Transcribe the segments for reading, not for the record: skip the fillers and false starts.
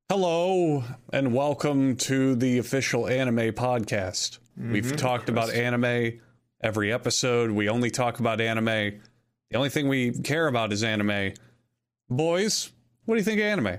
Hello, and welcome to the official anime podcast. We've talked about anime every episode. We only talk about anime. The only thing we care about is anime. Boys, what do you think of anime?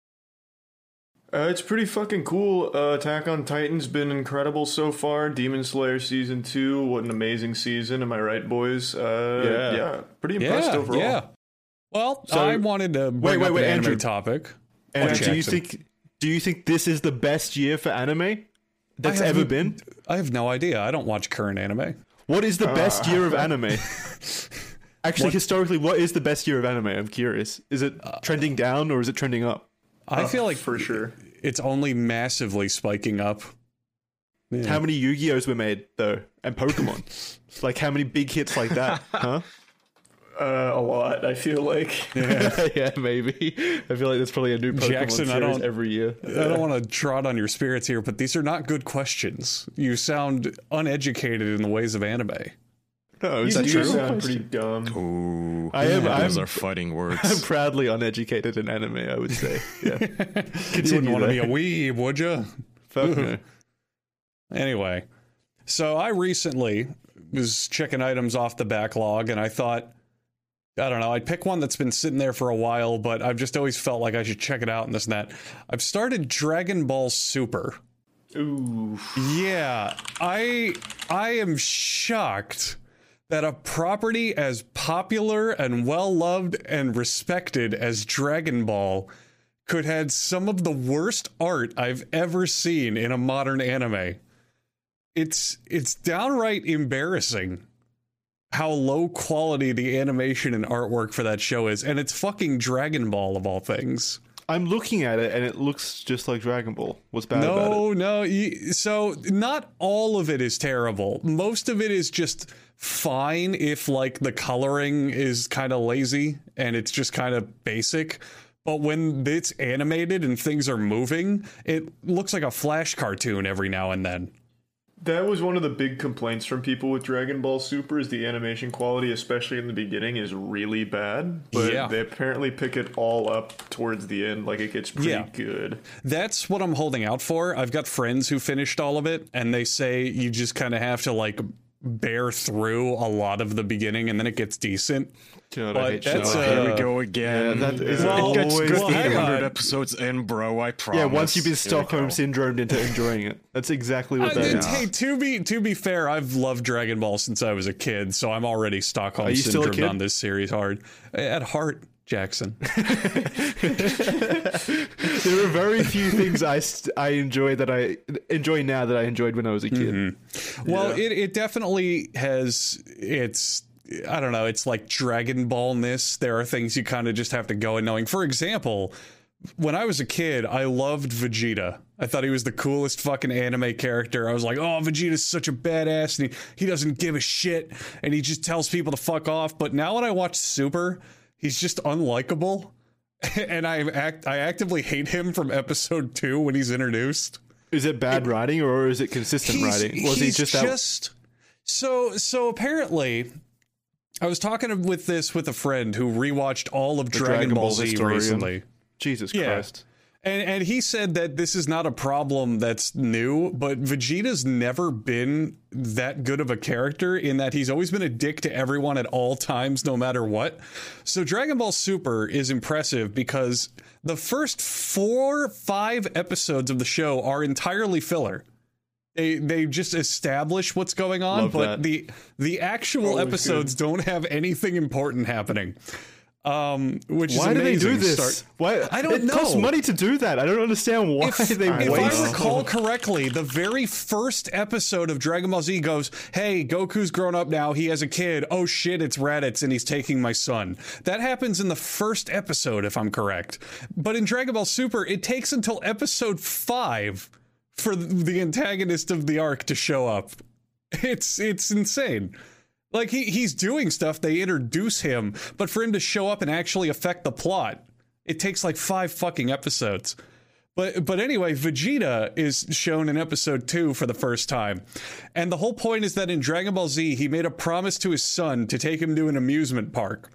It's pretty fucking cool. Attack on Titan's been incredible so far. Demon Slayer Season 2, what an amazing season. Am I right, boys? Yeah, pretty impressed overall. Yeah. Well, so, I wanted to bring up an anime Andrew, topic. And do you think this is the best year for anime that's ever been? I have no idea. I don't watch current anime. What is the best year of anime? Actually, historically, what is the best year of anime? I'm curious. Is it trending down or is it trending up? I feel like for sure it's only massively spiking up. Yeah. How many Yu-Gi-Ohs were made though, and Pokemon? Like how many big hits like that? Huh? A lot. I feel like. Yeah, maybe. I feel like there's probably a new Pokemon Jackson, series every year. I don't want to trot on your spirits here, but these are not good questions. You sound uneducated in the ways of anime. No, is you that do true? sound pretty dumb. Ooh, those are fighting words. I'm proudly uneducated in anime, I would say. Yeah. You wouldn't want to be a weeb, would you? Fuck no. Anyway, so I recently was checking items off the backlog, and I thought, I don't know, I'd pick one that's been sitting there for a while, but I've just always felt like I should check it out and this and that. I've started Dragon Ball Super. Ooh. Yeah, I am shocked that a property as popular and well-loved and respected as Dragon Ball could have some of the worst art I've ever seen in a modern anime. It's downright embarrassing how low quality the animation and artwork for that show is, and it's fucking Dragon Ball of all things. I'm looking at it and it looks just like Dragon Ball. What's bad about it? No. So not all of it is terrible. Most of it is just fine if like the coloring is kind of lazy and it's just kind of basic. But when it's animated and things are moving, it looks like a Flash cartoon every now and then. That was one of the big complaints from people with Dragon Ball Super is the animation quality, especially in the beginning, is really bad. But they apparently pick it all up towards the end. Like, it gets pretty good. That's what I'm holding out for. I've got friends who finished all of it, and they say you just kind of have to, like, bear through a lot of the beginning, and then it gets decent. God, but I hate that's here we go again. Yeah, that is it gets always good the 800 episodes in, bro. I promise. Yeah, once you've been Stockholm syndromed into enjoying it. That's exactly what that is. Hey, to be fair, I've loved Dragon Ball since I was a kid, so I'm already Stockholm syndromed on this series hard. At heart, Jackson. There are very few things I enjoy that I enjoy now that I enjoyed when I was a kid. Mm-hmm. Well, it definitely has its, I don't know, it's like Dragon Ball-ness. There are things you kind of just have to go in knowing. For example, when I was a kid, I loved Vegeta. I thought he was the coolest fucking anime character. I was like, oh, Vegeta's such a badass, and he doesn't give a shit, and he just tells people to fuck off. But now when I watch Super, he's just unlikable, and I actively hate him from episode 2 when he's introduced. Is it bad writing or is it consistent writing? Was he just So apparently, I was talking with a friend who rewatched all of Dragon Ball Z recently. Jesus Christ. And he said that this is not a problem that's new, but Vegeta's never been that good of a character in that he's always been a dick to everyone at all times, no matter what. So Dragon Ball Super is impressive because the first 4-5 episodes of the show are entirely filler. They just establish what's going on, but the actual episodes don't have anything important happening. Which why is do they amazing. do this? Why? I don't know. It costs money to do that. I don't understand why they waste. If I recall correctly, the very first episode of Dragon Ball Z goes, hey, Goku's grown up now. He has a kid. Oh shit, it's Raditz and he's taking my son. That happens in the first episode, if I'm correct. But in Dragon Ball Super, it takes until episode 5 for the antagonist of the arc to show up. It's insane. Like, he's doing stuff, they introduce him, but for him to show up and actually affect the plot, it takes like 5 fucking episodes. But anyway, Vegeta is shown in episode 2 for the first time. And the whole point is that in Dragon Ball Z, he made a promise to his son to take him to an amusement park.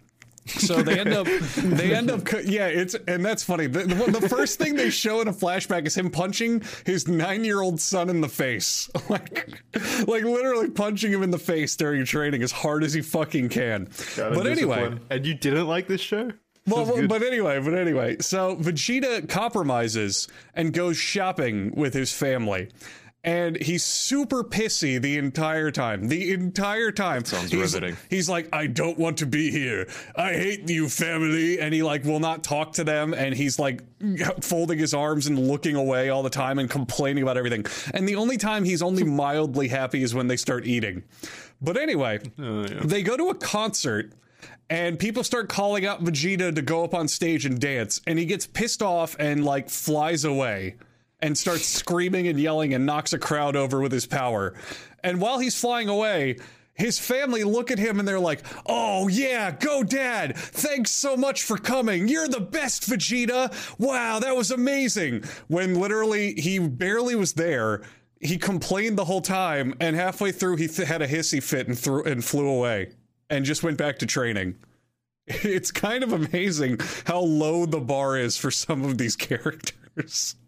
So they end up, and that's funny. The first thing they show in a flashback is him punching his 9-year-old son in the face, like literally punching him in the face during training as hard as he fucking can. But anyway, and you didn't like this show? But anyway, so Vegeta compromises and goes shopping with his family. And he's super pissy the entire time. Sounds riveting. He's like, I don't want to be here. I hate you, family. And he like will not talk to them. And he's like folding his arms and looking away all the time and complaining about everything. And the only time he's only mildly happy is when they start eating. But anyway, They go to a concert. And people start calling out Vegeta to go up on stage and dance. And he gets pissed off and like flies away. And starts screaming and yelling and knocks a crowd over with his power. And while he's flying away, his family look at him and they're like, oh yeah, go dad. Thanks so much for coming. You're the best, Vegeta. Wow, that was amazing. When literally he barely was there. He complained the whole time. And halfway through, he had a hissy fit and flew away and just went back to training. It's kind of amazing how low the bar is for some of these characters.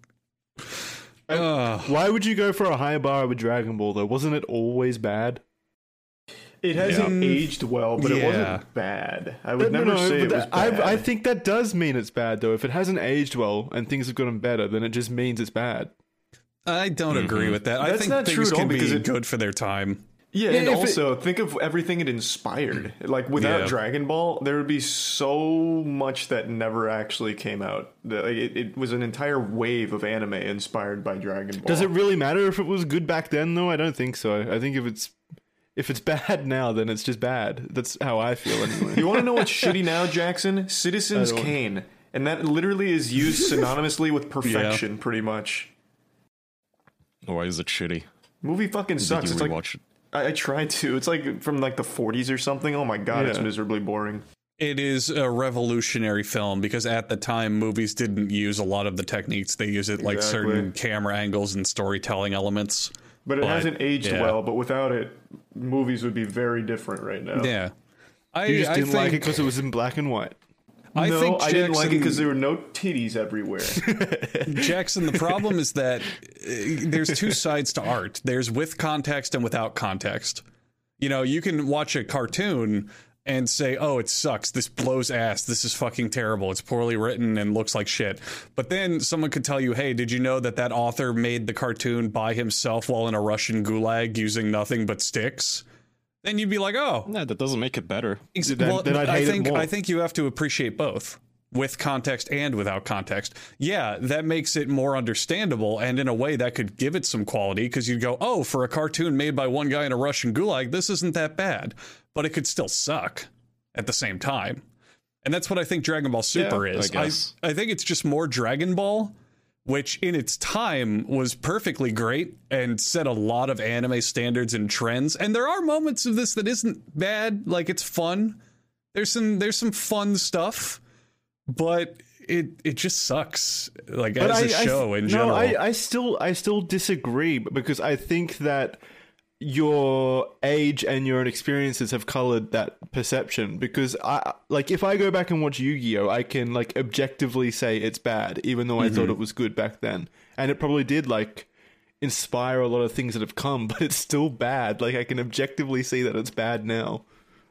Why would you go for a high bar with Dragon Ball though? Wasn't it always bad? It hasn't aged well, but it wasn't bad. I would never say it was bad. I think that does mean it's bad though. If it hasn't aged well and things have gotten better, then it just means it's bad. I don't agree with that. I think not things true can be good for their time. Yeah, and also think of everything it inspired. Like without Dragon Ball, there would be so much that never actually came out. It was an entire wave of anime inspired by Dragon Ball. Does it really matter if it was good back then though? I don't think so. I think if it's bad now, then it's just bad. That's how I feel anyway. You want to know what's shitty now, Jackson? Citizens Kane. And that literally is used synonymously with perfection, pretty much. Why is it shitty? Movie fucking sucks. Did you rewatch it? I tried to. It's like from like the 40s or something. Oh my god, it's miserably boring. It is a revolutionary film because at the time movies didn't use a lot of the techniques. They use it like certain camera angles and storytelling elements. But it hasn't aged well, but without it, movies would be very different right now. Yeah. You just didn't like it because it was in black and white. I didn't like it because there were no titties everywhere. Jackson, the problem is that there's two sides to art. There's with context and without context. You know, you can watch a cartoon and say, oh, it sucks. This blows ass. This is fucking terrible. It's poorly written and looks like shit. But then someone could tell you, hey, did you know that author made the cartoon by himself while in a Russian gulag using nothing but sticks? Then you'd be like, oh. No, that doesn't make it better. Then I'd hate it more. I think you have to appreciate both, with context and without context. Yeah, that makes it more understandable, and in a way that could give it some quality, because you'd go, oh, for a cartoon made by one guy in a Russian gulag, this isn't that bad. But it could still suck at the same time. And that's what I think Dragon Ball Super is. I think it's just more Dragon Ball, which in its time was perfectly great and set a lot of anime standards and trends. And there are moments of this that isn't bad. Like, it's fun. There's some fun stuff, but it just sucks. Like, as a show in general. I still disagree, because I think that your age and your own experiences have colored that perception. Because if I go back and watch Yu-Gi-Oh, I can like objectively say it's bad, even though I thought it was good back then, and it probably did like inspire a lot of things that have come, but it's still bad. Like, I can objectively see that it's bad now.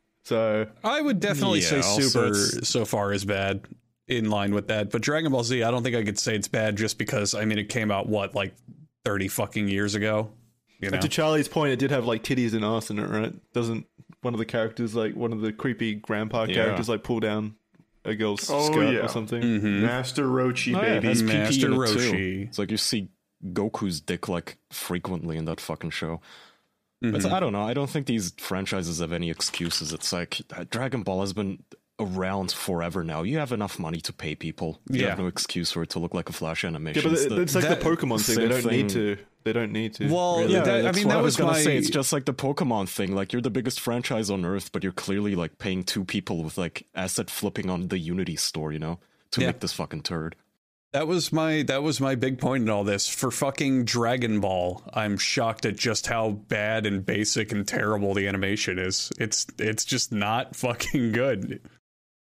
So I would definitely say Super so far is bad, in line with that. But Dragon Ball Z, I don't think I could say it's bad just because, I mean, it came out like 30 fucking years ago. You know? And to Charlie's point, it did have like titties and ass in it, right? Doesn't one of the characters, like one of the creepy grandpa characters, like pull down a girl's skirt or something? Mm-hmm. Master Roshi, baby. Yeah, Master Roshi. It's like you see Goku's dick like frequently in that fucking show. Mm-hmm. I don't know. I don't think these franchises have any excuses. It's like Dragon Ball has been around forever now. You have enough money to pay people. You have no excuse for it to look like a Flash animation. Yeah, but it's like the Pokemon thing. They don't need to. They don't need to. Well, really. That was gonna say. It's just like the Pokemon thing. Like, you're the biggest franchise on Earth, but you're clearly like paying two people with like asset flipping on the Unity store, you know, to make this fucking turd. That was my big point in all this. For fucking Dragon Ball, I'm shocked at just how bad and basic and terrible the animation is. It's just not fucking good.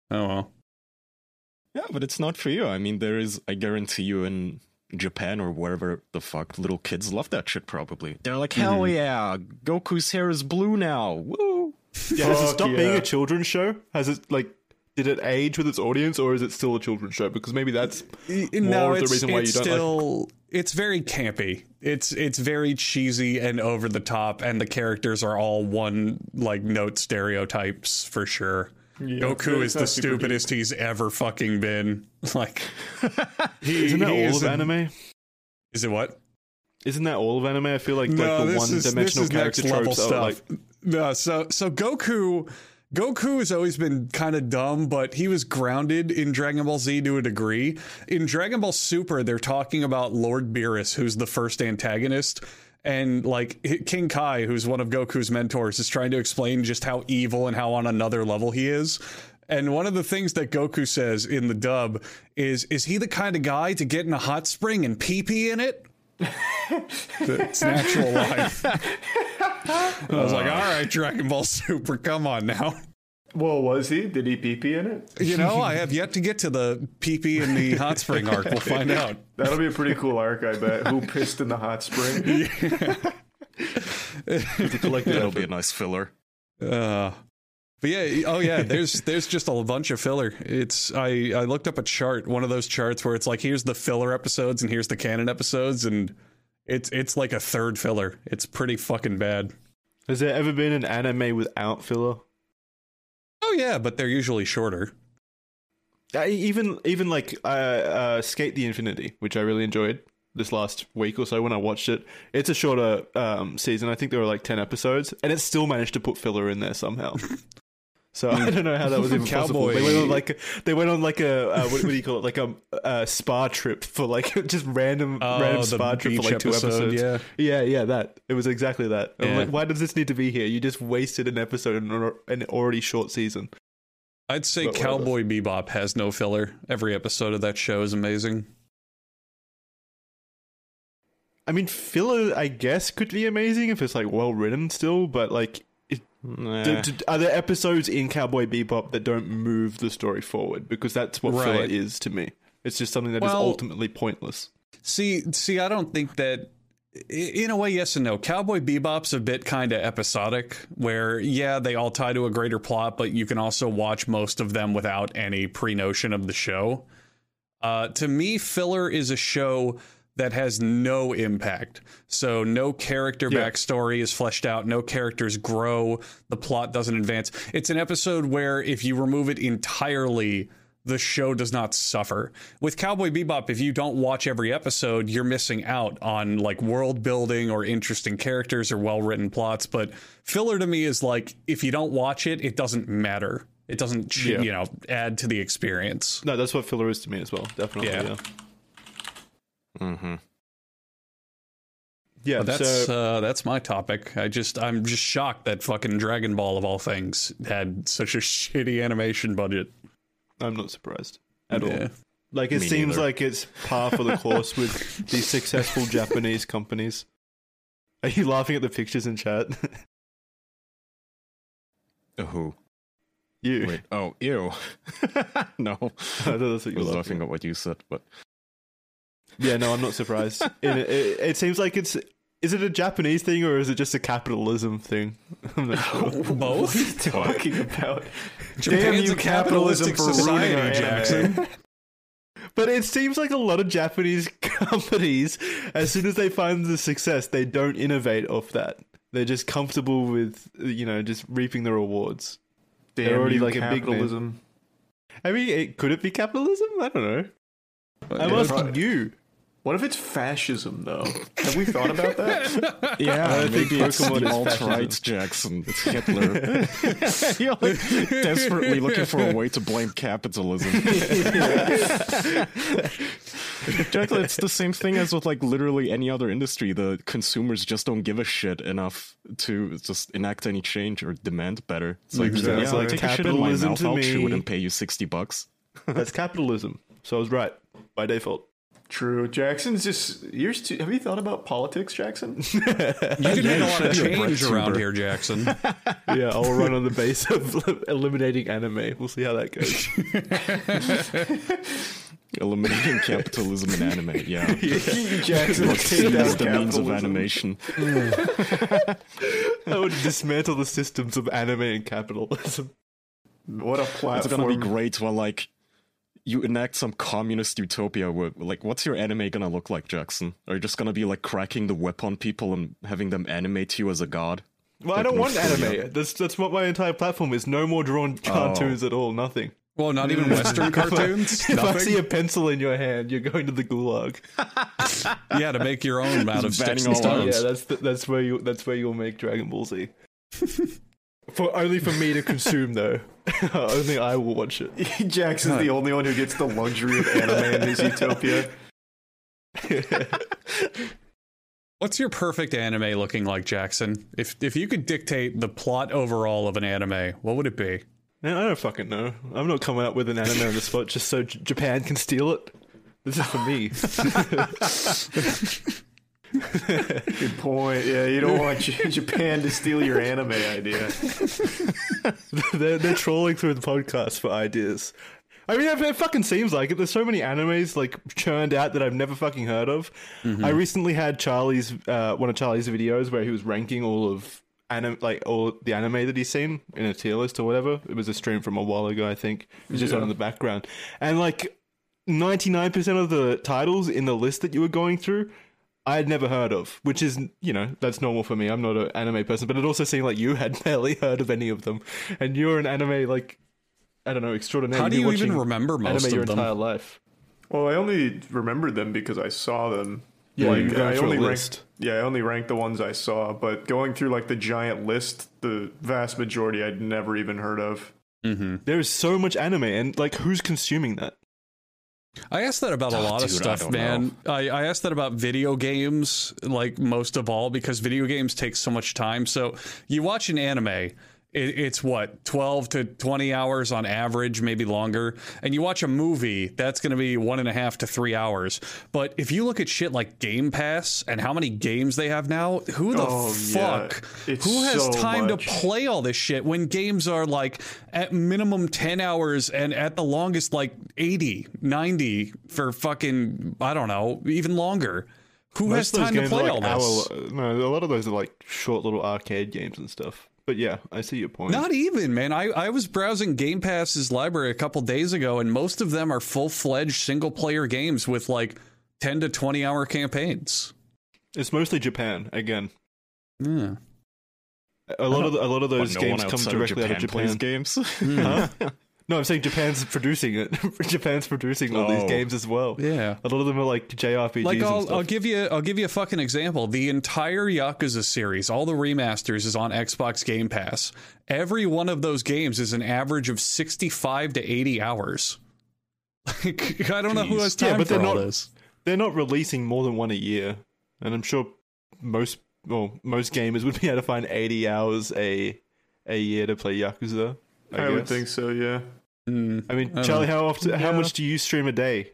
Oh well. Yeah, but it's not for you. I mean, there is, I guarantee you, in Japan or wherever the fuck, little kids love that shit probably. They're like, hell yeah, Goku's hair is blue now. Woo! Yeah, has it stopped being a children's show? Has it, like, did it age with its audience, or is it still a children's show? Because maybe that's more of the reason why you don't like... It's very campy. It's very cheesy and over the top, and the characters are all one, like, note stereotypes for sure. Yeah, Goku is the stupidest he's ever fucking been. Like, isn't that all of anime? Is it what? Isn't that all of anime? I feel like the one-dimensional character tropes are like... No, so Goku has always been kind of dumb, but he was grounded in Dragon Ball Z to a degree. In Dragon Ball Super, they're talking about Lord Beerus, who's the first antagonist. And like King Kai, who's one of Goku's mentors, is trying to explain just how evil and how on another level he is. And one of the things that Goku says in the dub is he the kind of guy to get in a hot spring and pee-pee in it? It's natural life. I was like, all right, Dragon Ball Super, come on now. Well, was he? Did he pee-pee in it? You know, I have yet to get to the pee-pee in the hot spring arc. We'll find out. That'll be a pretty cool arc, I bet. Who pissed in the hot spring? That'll be a nice filler. But yeah, oh yeah, there's just a bunch of filler. I looked up a chart, one of those charts where it's like, here's the filler episodes and here's the canon episodes, and it's like a third filler. It's pretty fucking bad. Has there ever been an anime without filler? Oh yeah, but they're usually shorter. Even like Skate the Infinity, which I really enjoyed this last week or so when I watched it. It's a shorter season. I think there were like 10 episodes, and it still managed to put filler in there somehow. So I don't know how that was even possible. They went on like a what do you call it? Like a spa trip for like just random spa trip for like 2 episodes. Yeah, that. It was exactly that. Yeah. I'm like, why does this need to be here? You just wasted an episode in an already short season. I'd say Cowboy Bebop has no filler. Every episode of that show is amazing. I mean, filler, I guess, could be amazing if it's like well written still, but like, are there episodes in Cowboy Bebop that don't move the story forward? Because that's what filler is to me. It's just something that is ultimately pointless. See, I don't think that. In a way, yes and no. Cowboy Bebop's a bit kind of episodic, where, yeah, they all tie to a greater plot, but you can also watch most of them without any pre-notion of the show. To me, filler is a show that has no impact. So no character backstory is fleshed out, no characters grow, the plot doesn't advance. It's an episode where if you remove it entirely, the show does not suffer. With Cowboy Bebop, if you don't watch every episode, you're missing out on like world building or interesting characters or well-written plots. But filler to me is like, if you don't watch it, it doesn't matter. It doesn't, add to the experience. No, that's what filler is to me as well. Definitely. Yeah. Mm-hmm. Yeah, that's my topic. I'm just shocked that fucking Dragon Ball of all things had such a shitty animation budget. I'm not surprised at all. Like, it seems like it's par for the course with these successful Japanese companies. Are you laughing at the pictures in chat? Who? You. Wait, oh, ew. No. I thought that's what you were laughing at what you said, but... Yeah, no, I'm not surprised. It seems like it's... Is it a Japanese thing or is it just a capitalism thing? I'm not sure. Both? What are you talking about? Japan's a capitalistic society, Jackson. But it seems like a lot of Japanese companies, as soon as they find the success, they don't innovate off that. They're just comfortable with, just reaping the rewards. They're already like capitalism. A big name. I mean, could it be capitalism? I don't know. I'm asking you. What if it's fascism, though? Have we thought about that? Yeah, I think Pokemon is alt-right, Jackson. It's Hitler. You're like desperately looking for a way to blame capitalism. Jackson, it's the same thing as with like literally any other industry. The consumers just don't give a shit enough to just enact any change or demand better. It's like, take a shit in my mouth, I'll chew it and pay you $60. That's capitalism. So I was right by default. True. Jackson's just years too. Have you thought about politics, Jackson? You can make a lot of change around here, Jackson. Yeah, I'll run on the base of eliminating anime. We'll see how that goes. Eliminating capitalism in anime, yeah. Jackson will take down the means of capitalism. animation. I would dismantle the systems of anime and capitalism. What a platform! It's gonna be great when, like, you enact some communist utopia where, like, what's your anime gonna look like, Jackson? Are you just gonna be, like, cracking the whip on people and having them animate you as a god? Well, Like I don't want North Korea? anime. That's what my entire platform is. No more drawn cartoons at all. Nothing. Well, not even Western cartoons? If I Nothing? see a pencil in your hand, you're going to the gulag. Yeah, to make your own out of sticks banning and all out. stones. Yeah, that's where you'll make Dragon Ball Z. Only for me to consume, though. Only I will watch it. Jackson's the only one who gets the luxury of anime in his utopia. What's your perfect anime looking like, Jackson? If you could dictate the plot overall of an anime, what would it be? Man, I don't fucking know. I'm not coming up with an anime on the spot just so Japan can steal it. This is for me. Good point. Yeah, you don't want Japan to steal your anime idea. they're trolling through the podcast for ideas. I mean, it fucking seems like it. There's so many animes like churned out that I've never fucking heard of. Mm-hmm. I recently had Charlie's one of Charlie's videos where he was ranking all of all the anime that he's seen in a tier list or whatever. It was a stream from a while ago, I think. It was just on in the background, and like 99% of the titles in the list that you were going through, I had never heard of, which is, you know, that's normal for me. I'm not an anime person, but it also seemed like you had barely heard of any of them, and you're an anime like, I don't know, extraordinary. How do you even remember most anime of your them? entire life? Well, I only remembered them because I saw them. Yeah, like, you go through a list. I only ranked the ones I saw, but going through like the giant list, the vast majority I'd never even heard of. Mm-hmm. There is so much anime, and like, who's consuming that? I asked that about a lot of stuff, man. I asked that about video games, like most of all, because video games take so much time. So you watch an anime, it's what, 12 to 20 hours on average, maybe longer. And you watch a movie, that's going to be 1.5 to 3 hours. But if you look at shit like Game Pass and how many games they have now, who the fuck? Who has so time much to play all this shit when games are like at minimum 10 hours and at the longest like 80, 90 for fucking, I don't know, even longer? Who has time to play all this? No, a lot of those are like short little arcade games and stuff. But yeah, I see your point. Not even, man. I was browsing Game Pass's library a couple days ago, and most of them are full-fledged single-player games with like 10 to 20-hour campaigns. It's mostly Japan again. Yeah. A lot of those games come directly out of Japan. Plays games. Huh? No, I'm saying Japan's producing it. Japan's producing all these games as well. Yeah. A lot of them are like JRPGs Like and stuff. I'll give you a fucking example. The entire Yakuza series, all the remasters, is on Xbox Game Pass. Every one of those games is an average of 65 to 80 hours. Like, I don't know who has time for all this. They're not releasing more than one a year, and I'm sure most gamers would be able to find 80 hours a year to play Yakuza. I would think so, yeah. I mean, Charlie, how much do you stream a day?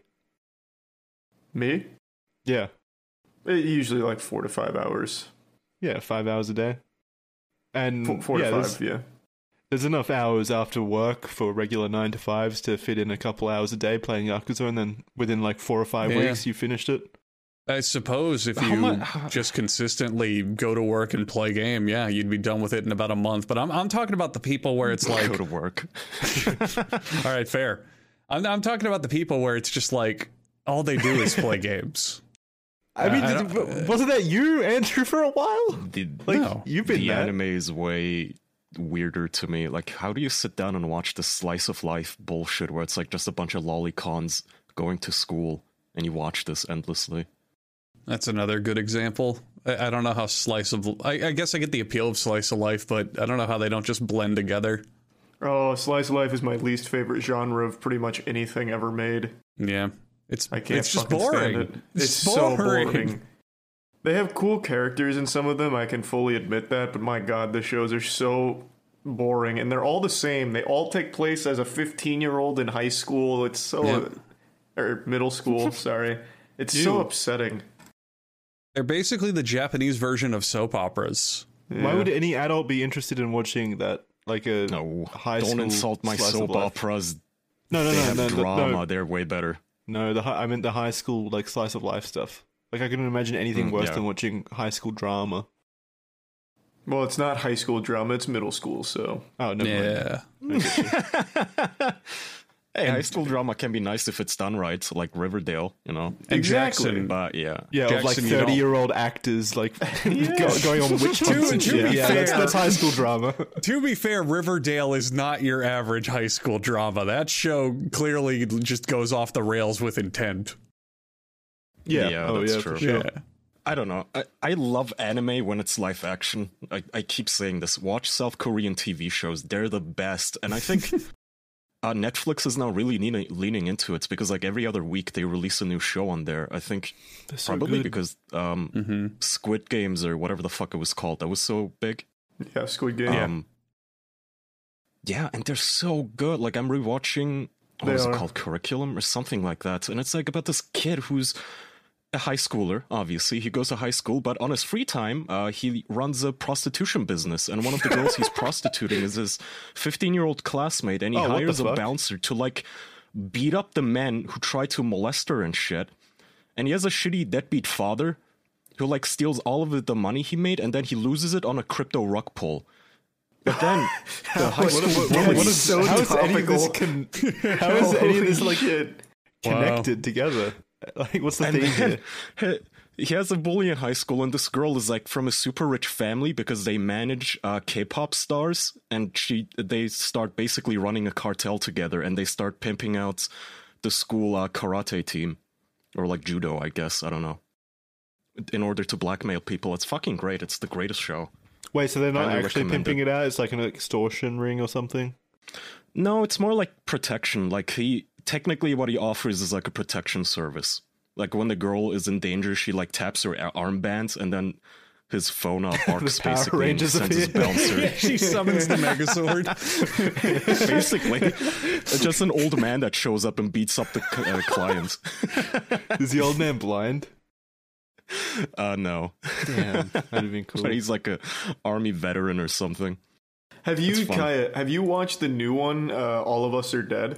Me? Yeah. Usually like 4 to 5 hours. Yeah, 5 hours a day. And 4 to 5, yeah. There's enough hours after work for regular 9 to 5s to fit in a couple hours a day playing Yakuza, and then within like 4 or 5 weeks you finished it. I suppose if you just consistently go to work and play game, yeah, you'd be done with it in about a month. But I'm talking about the people where it's like go to work. All right, fair. I'm talking about the people where it's just like all they do is play games. I mean, wasn't that you, Andrew, for a while? You've been the anime is way weirder to me. Like, how do you sit down and watch the slice of life bullshit where it's like just a bunch of lolicons going to school and you watch this endlessly? That's another good example. I don't know how I guess I get the appeal of slice of life, but I don't know how they don't just blend together. Oh, slice of life is my least favorite genre of pretty much anything ever made. Yeah. It's just boring. Stand it. It's so boring. They have cool characters in some of them, I can fully admit that, but my god, the shows are so boring, and they're all the same. They all take place as a 15-year-old in high school. It's so... or middle school, sorry. It's so upsetting. They're basically the Japanese version of soap operas. Yeah. Why would any adult be interested in watching that? Like a high school. Don't insult my soap operas. No, drama. no. They're way better. No, I meant the high school like slice of life stuff. Like I couldn't imagine anything worse than watching high school drama. Well, it's not high school drama; it's middle school. So, never mind. Hey, high school drama can be nice if it's done right, like Riverdale, you know. Exactly. But Jackson, of like 30-year-old actors like going on witch hunts and shit. That's high school drama. To be fair, Riverdale is not your average high school drama. That show clearly just goes off the rails with intent. Yeah, that's true. Sure. Yeah. I don't know. I love anime when it's live action. I keep saying this. Watch South Korean TV shows. They're the best. And I think Netflix is now really leaning into it because like every other week they release a new show on there. I think probably because Squid Games or whatever the fuck it was called. That was so big. Yeah, Squid Game. Yeah, and they're so good. Like I'm rewatching, what was it called? Curriculum or something like that. And it's like about this kid who's a high schooler, obviously. He goes to high school, but on his free time, he runs a prostitution business. And one of the girls he's prostituting is his 15-year-old classmate. And he hires a bouncer to, like, beat up the men who try to molest her and shit. And he has a shitty deadbeat father who, like, steals all of the money he made, and then he loses it on a crypto rug pull. But then the high school... How is any of this, like, connected together? Like, what's the thing here? He has a bully in high school, and this girl is like from a super rich family because they manage K-pop stars, and they start basically running a cartel together, and they start pimping out the school karate team, or like judo, I guess, I don't know, in order to blackmail people. It's fucking great. It's the greatest show. Wait, so they're not actually pimping it out? It's like an extortion ring or something? No, it's more like protection. Like technically what he offers is like a protection service. Like when the girl is in danger, she like taps her armband and then his phone barks basically and sends his bouncer. She summons the Megazord. Basically. It's just an old man that shows up and beats up the client. Is the old man blind? No. Damn, that'd have been cool. But he's like a army veteran or something. Have you, Kaya, have you watched the new one, All of Us Are Dead?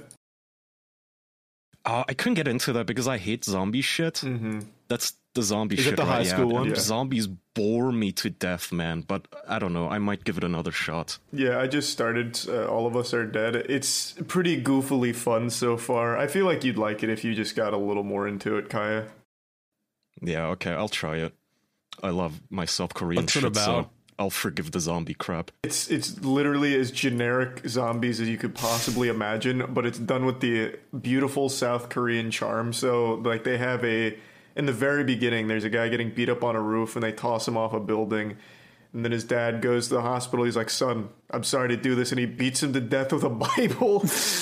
I couldn't get into that because I hate zombie shit. Mm-hmm. That's the zombie shit. Is it the high school one? Yeah. Zombies bore me to death, man. But I don't know. I might give it another shot. Yeah, I just started All of Us Are Dead. It's pretty goofily fun so far. I feel like you'd like it if you just got a little more into it, Kaya. Yeah, okay, I'll try it. I love my South Korean shit, so I'll forgive the zombie crap. It's literally as generic zombies as you could possibly imagine, but it's done with the beautiful South Korean charm. So, like, they have in the very beginning, there's a guy getting beat up on a roof, and they toss him off a building. And then his dad goes to the hospital. He's like, "Son, I'm sorry to do this," and he beats him to death with a Bible.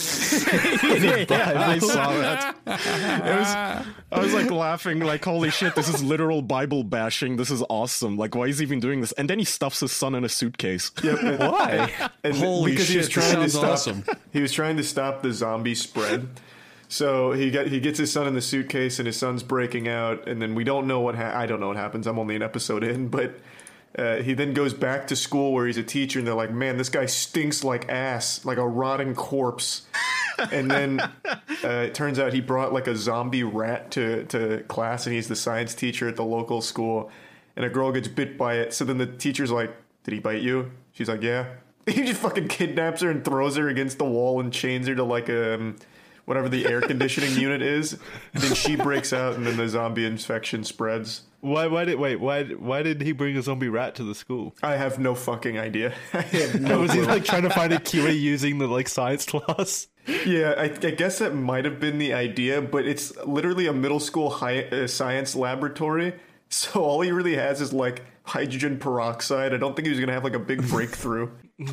I saw that. I was like laughing, like, holy shit, this is literal Bible bashing. This is awesome. Like, why is he even doing this? And then he stuffs his son in a suitcase. Yep. Why? And holy because shit, he was trying to stop the zombie spread. So he gets his son in the suitcase, and his son's breaking out. And then we don't know I don't know what happens. I'm only an episode in, but. He then goes back to school where he's a teacher, and they're like, "Man, this guy stinks like ass, like a rotting corpse." And then it turns out he brought like a zombie rat to class, and he's the science teacher at the local school. And a girl gets bit by it. So then the teacher's like, "Did he bite you?" She's like, "Yeah." He just fucking kidnaps her and throws her against the wall and chains her to like whatever the air conditioning unit is. Then she breaks out, and then the zombie infection spreads. Why did he bring a zombie rat to the school? I have no fucking idea. Was he like trying to find a cure using the like science class? Yeah, I guess that might have been the idea, but it's literally a middle school science laboratory. So all he really has is like hydrogen peroxide. I don't think he was gonna have like a big breakthrough.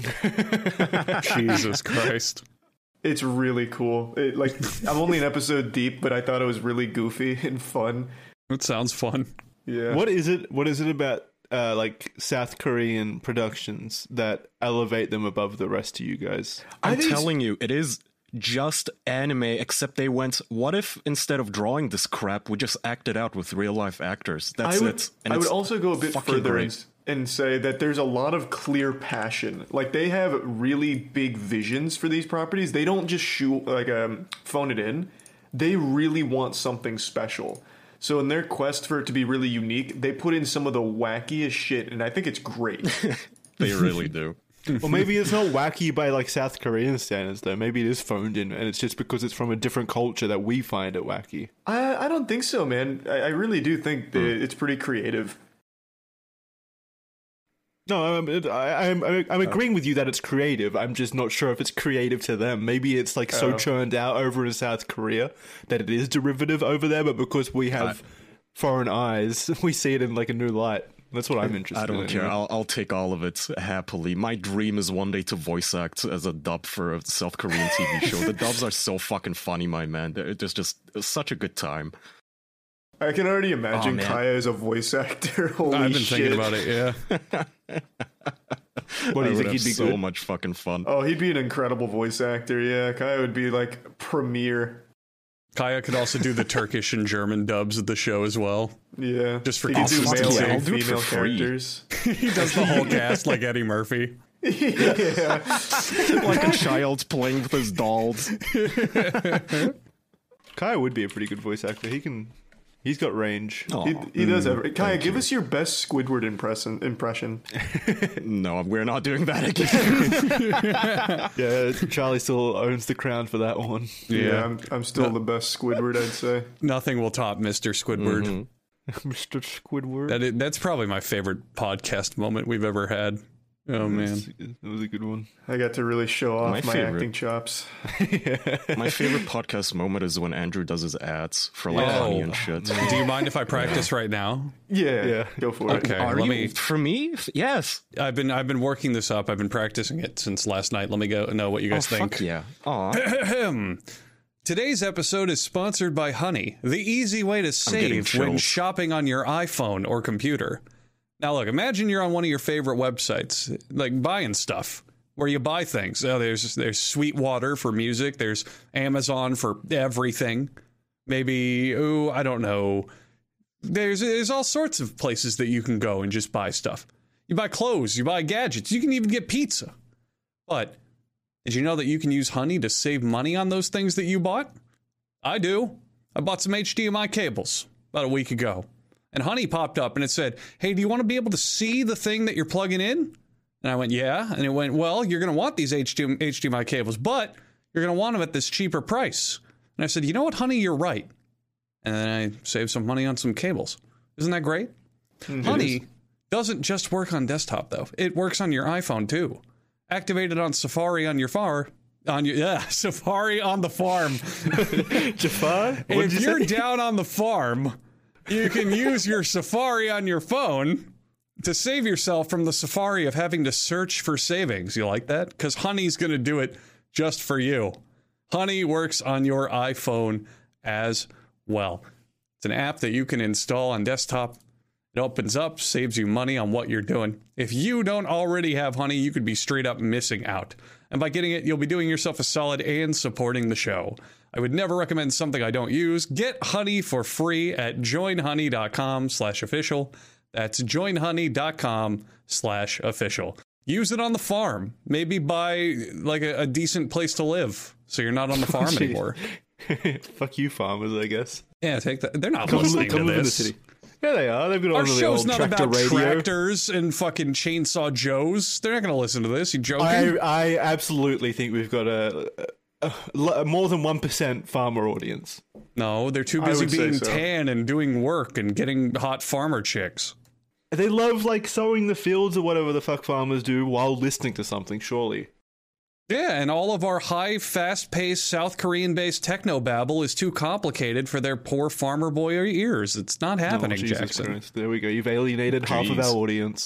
Jesus Christ. It's really cool. I'm only an episode deep, but I thought it was really goofy and fun. It sounds fun. Yeah. What is it about like South Korean productions that elevate them above the rest of you guys? I'm telling you, it is just anime, except they went, what if instead of drawing this crap, we just act it out with real life actors? That's it. And I would also go a bit further and say that there's a lot of clear passion. Like, they have really big visions for these properties. They don't just shoot, like, phone it in. They really want something special. So in their quest for it to be really unique, they put in some of the wackiest shit, and I think it's great. They really do. Well, maybe it's not wacky by like South Korean standards, though. Maybe it is phoned in, and it's just because it's from a different culture that we find it wacky. I don't think so, man. I really do think that it's pretty creative. No, I'm agreeing with you that it's creative. I'm just not sure if it's creative to them. Maybe it's like so churned out over in South Korea that it is derivative over there, but because we have foreign eyes, we see it in like a new light. That's what I'm interested in. I don't care. I'll take all of it happily. My dream is one day to voice act as a dub for a South Korean TV show. The dubs are so fucking funny, my man. It's just such a good time. I can already imagine Kaya as a voice actor. Holy I've been shit. thinking about it, yeah. What do you think? He'd be so good? much fucking fun. Oh, he'd be an incredible voice actor, yeah. Kaya would be like premier. Kaya could also do the Turkish and German dubs of the show as well. Yeah. Just for he could do male consistency. and I'll do it for female free. characters. He does the whole cast like Eddie Murphy. Yeah. Like a child playing with his dolls. Kaya would be a pretty good voice actor. He's got range. He does have. Kaya, give us your best Squidward impression. No, we're not doing that again. Yeah, Charlie still owns the crown for that one. Yeah, I'm still the best Squidward, I'd say. Nothing will top Mr. Squidward. Mr. Squidward. That's probably my favorite podcast moment we've ever had. Oh, man. That was a good one. I got to really show off my favorite. acting chops. My favorite podcast moment is when Andrew does his ads for like Honey and shit. Do you mind if I practice right now? Yeah, go for it. Okay, Are let you? me. For me? Yes. I've been working this up. I've been practicing it since last night. Let me go know what you guys think. Fuck yeah. Aw. Today's episode is sponsored by Honey, the easy way to save when shopping on your iPhone or computer. Now, look, imagine you're on one of your favorite websites, like buying stuff, where you buy things. Oh, there's Sweetwater for music. There's Amazon for everything. Maybe, I don't know. There's all sorts of places that you can go and just buy stuff. You buy clothes, you buy gadgets, you can even get pizza. But did you know that you can use Honey to save money on those things that you bought? I do. I bought some HDMI cables about a week ago. And Honey popped up and it said, hey, do you want to be able to see the thing that you're plugging in? And I went, yeah. And it went, well, you're going to want these HDMI cables, but you're going to want them at this cheaper price. And I said, you know what, Honey, you're right. And then I saved some money on some cables. Isn't that great? Honey doesn't just work on desktop, though. It works on your iPhone, too. Activate it on Safari on your Safari on the farm. Jafar? If you're down on the farm, you can use your Safari on your phone to save yourself from the Safari of having to search for savings. You like that? Because Honey's going to do it just for you. Honey works on your iPhone as well. It's an app that you can install on desktop. It opens up, saves you money on what you're doing. If you don't already have Honey, you could be straight up missing out. And by getting it, you'll be doing yourself a solid and supporting the show. I would never recommend something I don't use. Get Honey for free at joinhoney.com/official. That's joinhoney.com/official. Use it on the farm. Maybe buy like a decent place to live so you're not on the farm anymore. Fuck you, farmers, I guess. Yeah, take that. They're not listening to live in the this. city. Yeah, they are. They've got Our on the show's old not tractor about radio. tractors and fucking chainsaw Joes. They're not going to listen to this. You joking? I absolutely think we've got a more than 1% farmer audience. No, they're too busy would say being so. tan and doing work and getting hot farmer chicks. They love like sowing the fields or whatever the fuck farmers do while listening to something, surely. Yeah, and all of our high, fast-paced South Korean-based technobabble is too complicated for their poor farmer boy ears. It's not happening, Jesus Jackson. Christ. There we go. You've alienated half of our audience.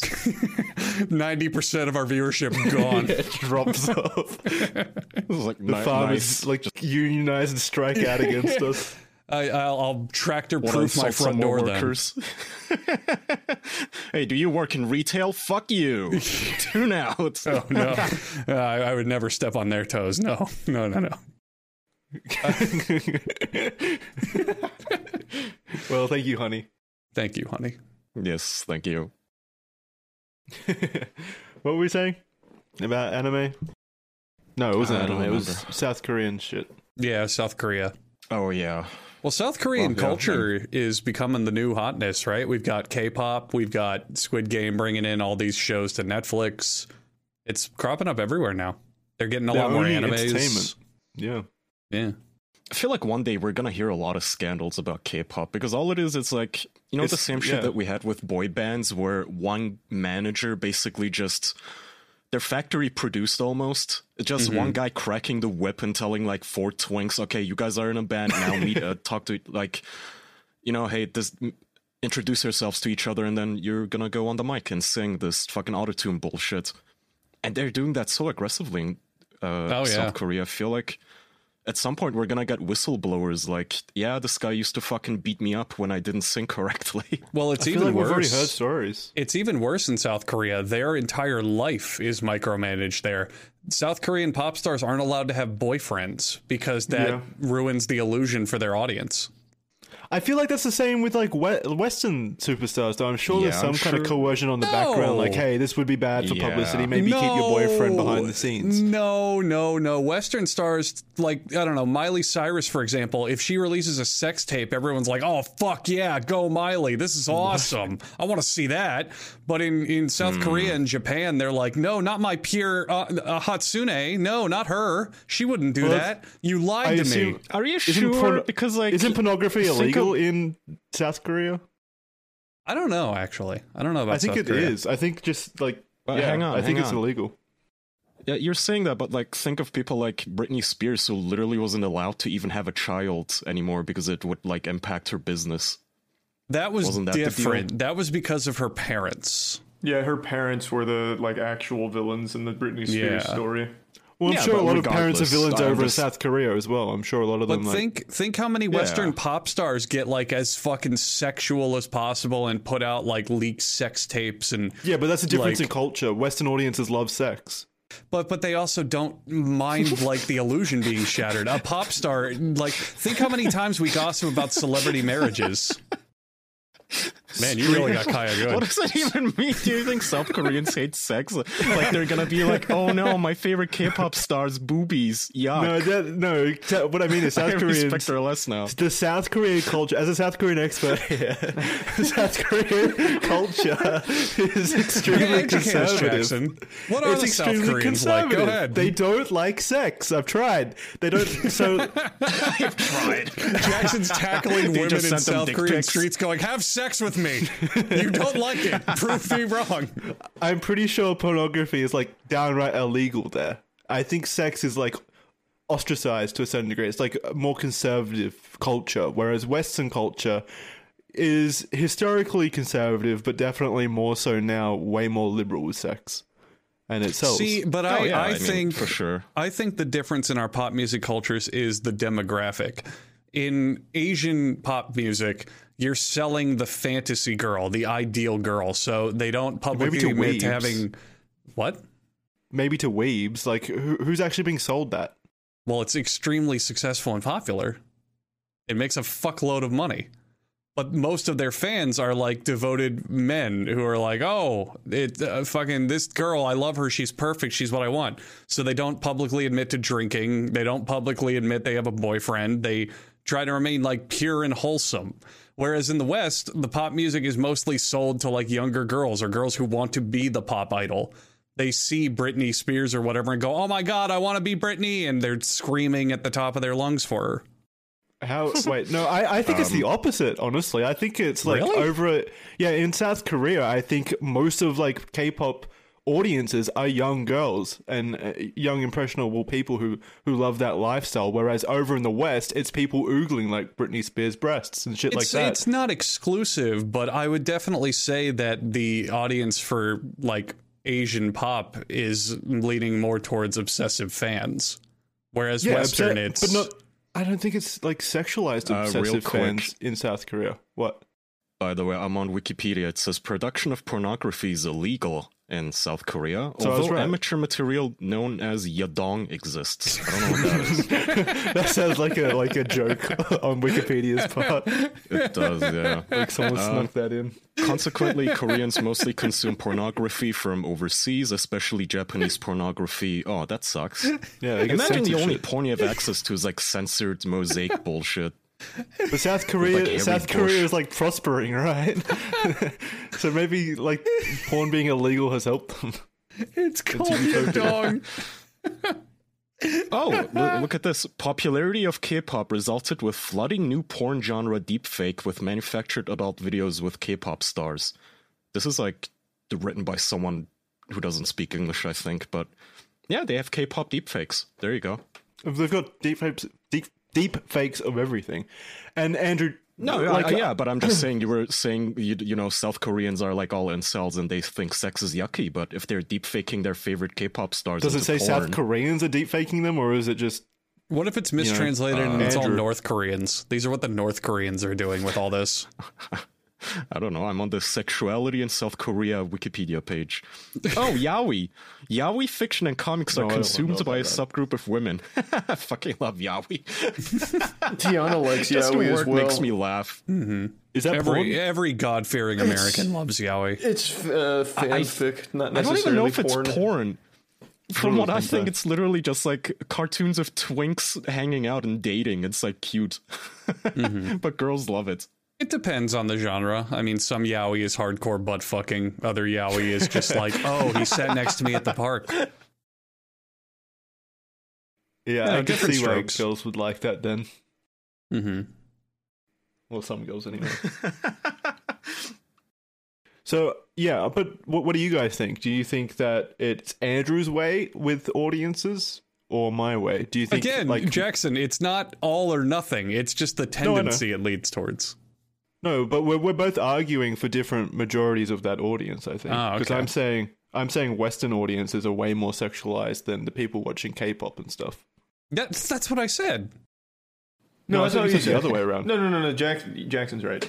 90% of our viewership gone. It drops off. It was like The farmers like unionize and strike out against us. I'll tractor-proof my front door then. Hey, do you work in retail? Fuck you. Tune out. Oh, no. I would never step on their toes. No. Well, thank you, honey. Thank you, honey. Yes, thank you. What were we saying about anime? No, it wasn't I don't anime. It was remember. South Korean shit. Yeah, South Korea. Oh yeah. Well, South Korean Well, yeah, culture is becoming the new hotness, right? We've got K-pop, we've got Squid Game bringing in all these shows to Netflix. It's cropping up everywhere now. They're getting a lot more owning animes. entertainment. Yeah. Yeah. I feel like one day we're gonna hear a lot of scandals about K-pop because all it is, it's like, you know, the It's- same shit yeah. that we had with boy bands where one manager basically just their factory produced almost just one guy cracking the whip and telling like 4 twinks, okay, you guys are in a band now, meet talk to like, you know, hey, introduce yourselves to each other and then you're gonna go on the mic and sing this fucking autotune bullshit. And they're doing that so aggressively in South Korea. I feel like at some point we're gonna get whistleblowers like, yeah, this guy used to fucking beat me up when I didn't sing correctly. Well, it's I feel even like worse. we've already heard stories. It's even worse in South Korea. Their entire life is micromanaged there. South Korean pop stars aren't allowed to have boyfriends because that ruins the illusion for their audience. I feel like that's the same with like Western superstars, though. I'm sure there's Yeah, some I'm kind of sure. coercion on the background, like, hey, this would be bad for Yeah. publicity. Maybe keep your boyfriend behind the scenes. No. Western stars, like, I don't know, Miley Cyrus, for example, if she releases a sex tape, everyone's like, oh, fuck yeah, go Miley. This is awesome. I want to see that. But in South Korea and Japan, they're like, no, not my peer Hatsune. No, not her. She wouldn't do that. You lied to me. Are you Isn't sure? Because like, isn't pornography think illegal in South Korea? I don't know, actually. I don't know about I think South it Korea. is. I think just like, But hang on, I think hang it's on. illegal. Yeah, you're saying that, but like, think of people like Britney Spears, who literally wasn't allowed to even have a child anymore because it would like impact her business. That was Wasn't that the deal? different. That was because of her parents. Yeah, her parents were the like actual villains in the Britney Spears Yeah. story. Well, I'm Yeah, sure a but lot of parents are regardless, villains I over in understand. South Korea as well. I'm sure a lot of But them. Like, think how many Western pop stars get like as fucking sexual as possible and put out like leaked sex tapes and yeah, but that's a difference like- in culture. Western audiences love sex. but they also don't mind like the illusion being shattered. A pop star, like, think how many times we gossip about celebrity marriages. Man, you really got Kaya good. What does that even mean? Do you think South Koreans hate sex? Like they're gonna be like, oh no, my favorite K-pop star's boobies. Yuck. No. What I mean is South I Koreans. respect her less now. The South Korean culture, as a South Korean expert here, South Korean culture is extremely Educate us, conservative. Jackson. What are It's the South extremely Koreans like? conservative. Go ahead. They don't like sex. I've tried. They don't. So Tried. Jackson's tackling They women just in sent them South dick Korean pics. streets going, have sex with me. You don't like it. Prove me wrong. I'm pretty sure pornography is like downright illegal there. I think sex is like ostracized to a certain degree. It's like a more conservative culture, whereas Western culture is historically conservative, but definitely more so now, way more liberal with sex. And it sells. See, but Oh, yeah, I mean, think for sure. I think the difference in our pop music cultures is the demographic. In Asian pop music, you're selling the fantasy girl, the ideal girl. So they don't publicly to admit to weebs. having what? Maybe to weebs, like who's actually being sold that? Well, it's extremely successful and popular. It makes a fuckload of money. But most of their fans are like devoted men who are like, oh, fucking this girl, I love her. She's perfect. She's what I want. So they don't publicly admit to drinking. They don't publicly admit they have a boyfriend. They try to remain like pure and wholesome. Whereas in the West, the pop music is mostly sold to like younger girls or girls who want to be the pop idol. They see Britney Spears or whatever and go, oh my God, I want to be Britney. And they're screaming at the top of their lungs for her. How? Wait, no, I think it's the opposite, honestly. I think it's like Really? in South Korea, I think most of like K-pop audiences are young girls and young impressionable people who love that lifestyle, whereas over in the West, it's people oogling like Britney Spears' breasts and shit like that. It's not exclusive, but I would definitely say that the audience for like Asian pop is leaning more towards obsessive fans, whereas Western it's but not. I don't think it's like sexualized Real obsessive quick. fans in South Korea. What? By the way, I'm on Wikipedia. It says production of pornography is illegal in South Korea, So although amateur material known as yadong exists. I don't know what that is. That sounds like a joke on Wikipedia's part. It does, yeah. Like someone snuck that in. Consequently, Koreans mostly consume pornography from overseas, especially Japanese pornography. Oh, that sucks. Yeah, they get Imagine the censored only shit. porn you have access to is like censored mosaic bullshit. But South Korea, Like Harry South Korea Bush. is like prospering, right? So maybe like porn being illegal has helped them. It's called Yadong. Oh, look at this. Popularity of K-pop resulted with flooding new porn genre deepfake with manufactured adult videos with K-pop stars. This is like written by someone who doesn't speak English, I think, but yeah, they have K-pop deepfakes. There you go. They've got deep fakes of everything. And Andrew, No, like, yeah, but I'm just saying, you were saying, you know, South Koreans are like all incels and they think sex is yucky, but if they're deep faking their favorite K-pop stars does it into say porn, South Koreans are deep faking them, or is it just What if it's mistranslated and it's all Andrew. North Koreans? These are what the North Koreans are doing with all this. I don't know, I'm on the sexuality in South Korea Wikipedia page. Oh, yaoi. Yaoi fiction and comics No, I are don't consumed know by a about subgroup of women. I fucking love yaoi. Tiana likes Just the yaoi as word well. makes me laugh. is that porn? Every God-fearing American loves yaoi. It's fanfic, not I don't necessarily even know if it's porn. porn. From what I think think, so. it's literally just like cartoons of twinks hanging out and dating. It's like cute. But girls love it. It depends on the genre. I mean, some yaoi is hardcore butt fucking. Other yaoi is just like, oh, he sat next to me at the park. Yeah, Yeah, I can different see why strokes. girls would like that then. Mm-hmm. Well, some girls anyway. So, yeah, but what do you guys think? Do you think that it's Andrew's way with audiences or my way? Do you think, Again, like, Jackson, it's not all or nothing. It's just the I know. tendency it leads towards. no, but we're both arguing for different majorities of that audience, I think. Oh, Because okay. I'm saying Western audiences are way more sexualized than the people watching K-pop and stuff. That's what I said. No, I that's thought not you said the other way around. No. Jackson's right.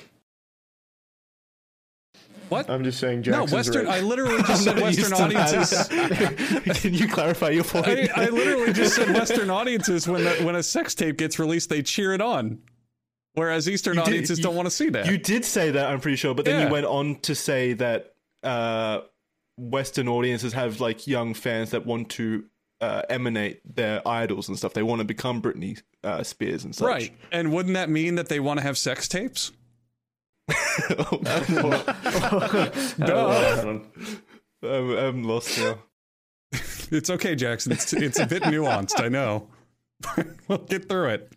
What? I'm just saying No, Jackson's Western. right. I literally just said Western audiences. Can you clarify your point? I literally just said Western audiences when a sex tape gets released, they cheer it on, whereas Eastern audiences don't want to see that. You did say that, I'm pretty sure, but then Yeah. you went on to say that Western audiences have like young fans that want to emanate their idols and stuff. They want to become Britney Spears and such. Right, and wouldn't that mean that they want to have sex tapes? Duh. I'm lost now. It's okay, Jackson. It's a bit nuanced, I know. We'll get through it.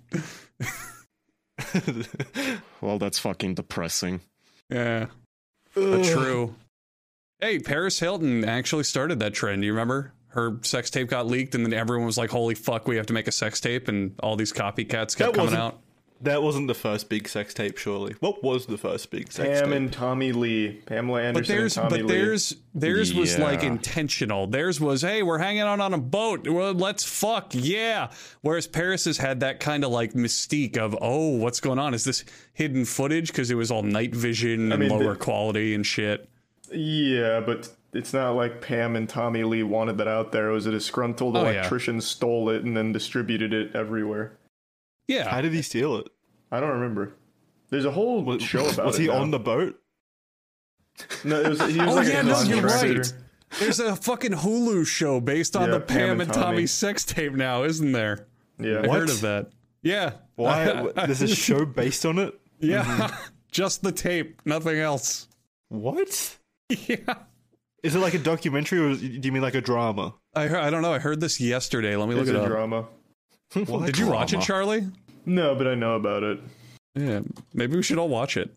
Well, that's fucking depressing. Yeah, but true. Hey, Paris Hilton actually started that trend. You remember? Her sex tape got leaked, and then everyone was like, "Holy fuck, we have to make a sex tape!" And all these copycats kept coming out. That wasn't the first big sex tape, surely. What was the first big sex Pam tape? and Tommy Lee. Pamela Anderson and Tommy Lee. Theirs was like Yeah. intentional. Theirs was, hey, we're hanging out on a boat. Well, let's fuck, yeah. Whereas Paris's had that kind of like mystique of, oh, what's going on? Is this hidden footage? Because it was all night vision and mean, lower quality and shit. Yeah, but it's not like Pam and Tommy Lee wanted that out there. It was a disgruntled Oh, yeah. electrician stole it and then distributed it everywhere. Yeah. How did he steal it? I don't remember. There's a whole show about it. Was he now. on the boat? No, he was Oh, like yeah, a no, you're contractor. right. There's a fucking Hulu show based on Yeah, the Pam and Tommy Tommy. sex tape now, isn't there? Yeah. I What? heard of that. Yeah. Why? There's a show based on it? Yeah. Just the tape, nothing else. What? Yeah. Is it like a documentary or do you mean like a drama? I don't know. I heard this yesterday. Let me look It's it a up. drama. Did you watch it, Charlie? No, but I know about it. Yeah. Maybe we should all watch it.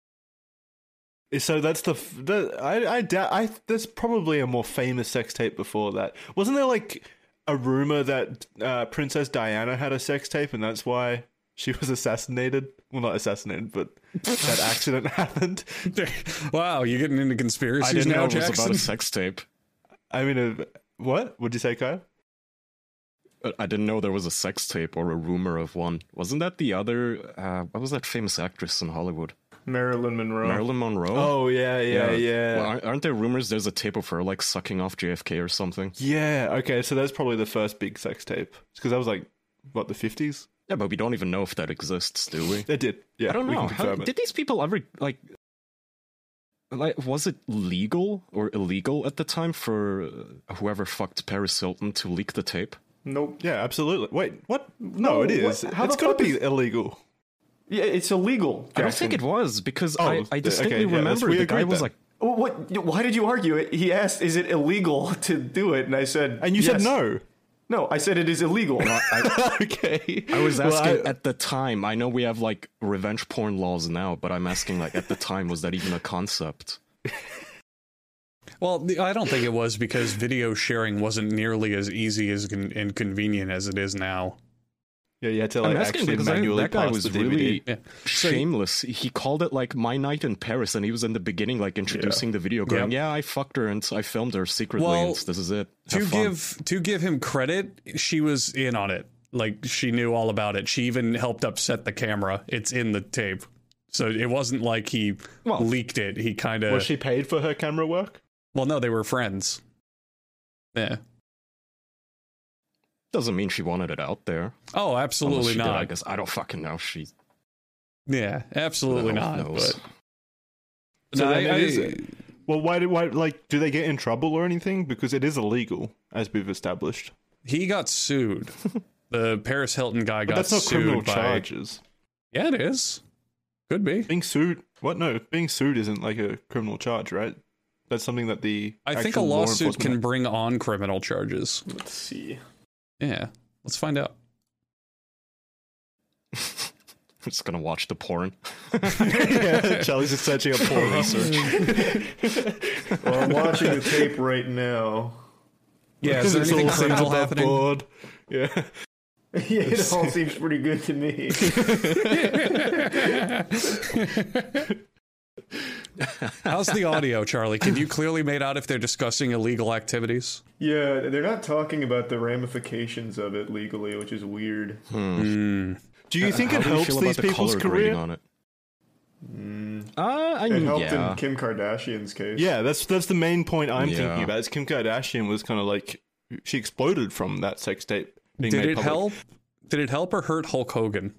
So that's I doubt there's probably a more famous sex tape before that. Wasn't there like a rumor that Princess Diana had a sex tape and that's why she was assassinated? Well, not assassinated, but that accident happened. Wow, you getting into I conspiracies didn't now, know it was Jackson? about a sex tape. I mean, what? What'd you say, Kyle? I didn't know there was a sex tape or a rumor of one. Wasn't that the other, what was that famous actress in Hollywood? Marilyn Monroe. Marilyn Monroe? Oh, yeah. Well, aren't there rumors there's a tape of her, like, sucking off JFK or something? Yeah, okay, so that's probably the first big sex tape. Because that was like, what, the 50s? Yeah, but we don't even know if that exists, do we? It did, yeah. I don't we know. can confirm it. Did these people ever, like, was it legal or illegal at the time for whoever fucked Paris Hilton to leak the tape? Nope. Yeah, absolutely. Wait, what? No, it is. How It's the got fuck to be is- illegal. Yeah, it's illegal. I don't think it was, because Oh, I distinctly okay, yeah, remember we the guy agreed was then. like, What? Why did you argue it? He asked, "Is it illegal to do it?" And I said, And you said "Yes." no. No, I said it is illegal. Okay. I was Well, asking at the time. I know we have like revenge porn laws now, but I'm asking like at the time, was that even a concept? Well, I don't think it was, because video sharing wasn't nearly as easy and convenient as it is now. Yeah, you had to I'm like asking actually because manually that guy pass was the DVD. really Yeah. shameless. He called it like My Night in Paris, and he was in the beginning like introducing the video, going, Yep. "Yeah, I fucked her and I filmed her secretly, Well, and this is it." Have fun." To give him credit, she was in on it. Like, she knew all about it. She even helped upset the camera. It's in the tape. So it wasn't like he leaked it. He kind of... Was she paid for her camera work? Well, no, they were friends. Yeah. Doesn't mean she wanted it out there. Oh, Unless absolutely she did, not. I guess I don't fucking know. She Yeah, absolutely who the hell not. knows? But So no, then it is- Well, why like do they get in trouble or anything? Because it is illegal, as we've established. he got sued. The Paris Hilton guy But got that's not sued criminal by... charges. Yeah, it is. Could be. Being sued? What? No, being sued isn't like a criminal charge, right? That's something that the I think a actual law lawsuit enforcement- can bring on criminal charges. Let's see. Yeah, let's find out. I'm just gonna watch the porn. Yeah, Charlie's just searching up porn research. Well, I'm watching the tape right now. Yeah, is there It's anything all criminal above happening? board. Yeah. Yeah, it all seems pretty good to me. How's the audio, Charlie? Can you clearly make out if they're discussing illegal activities? Yeah, they're not talking about the ramifications of it legally, which is weird. Hmm. Do you think How it do you helps feel these about the people's color grading career? on it? I It mean, helped yeah. in Kim Kardashian's case. Yeah, that's the main point I'm Yeah. thinking about. Is Kim Kardashian was kind of like she exploded from that sex tape being Did made it public. help? Did it help or hurt Hulk Hogan?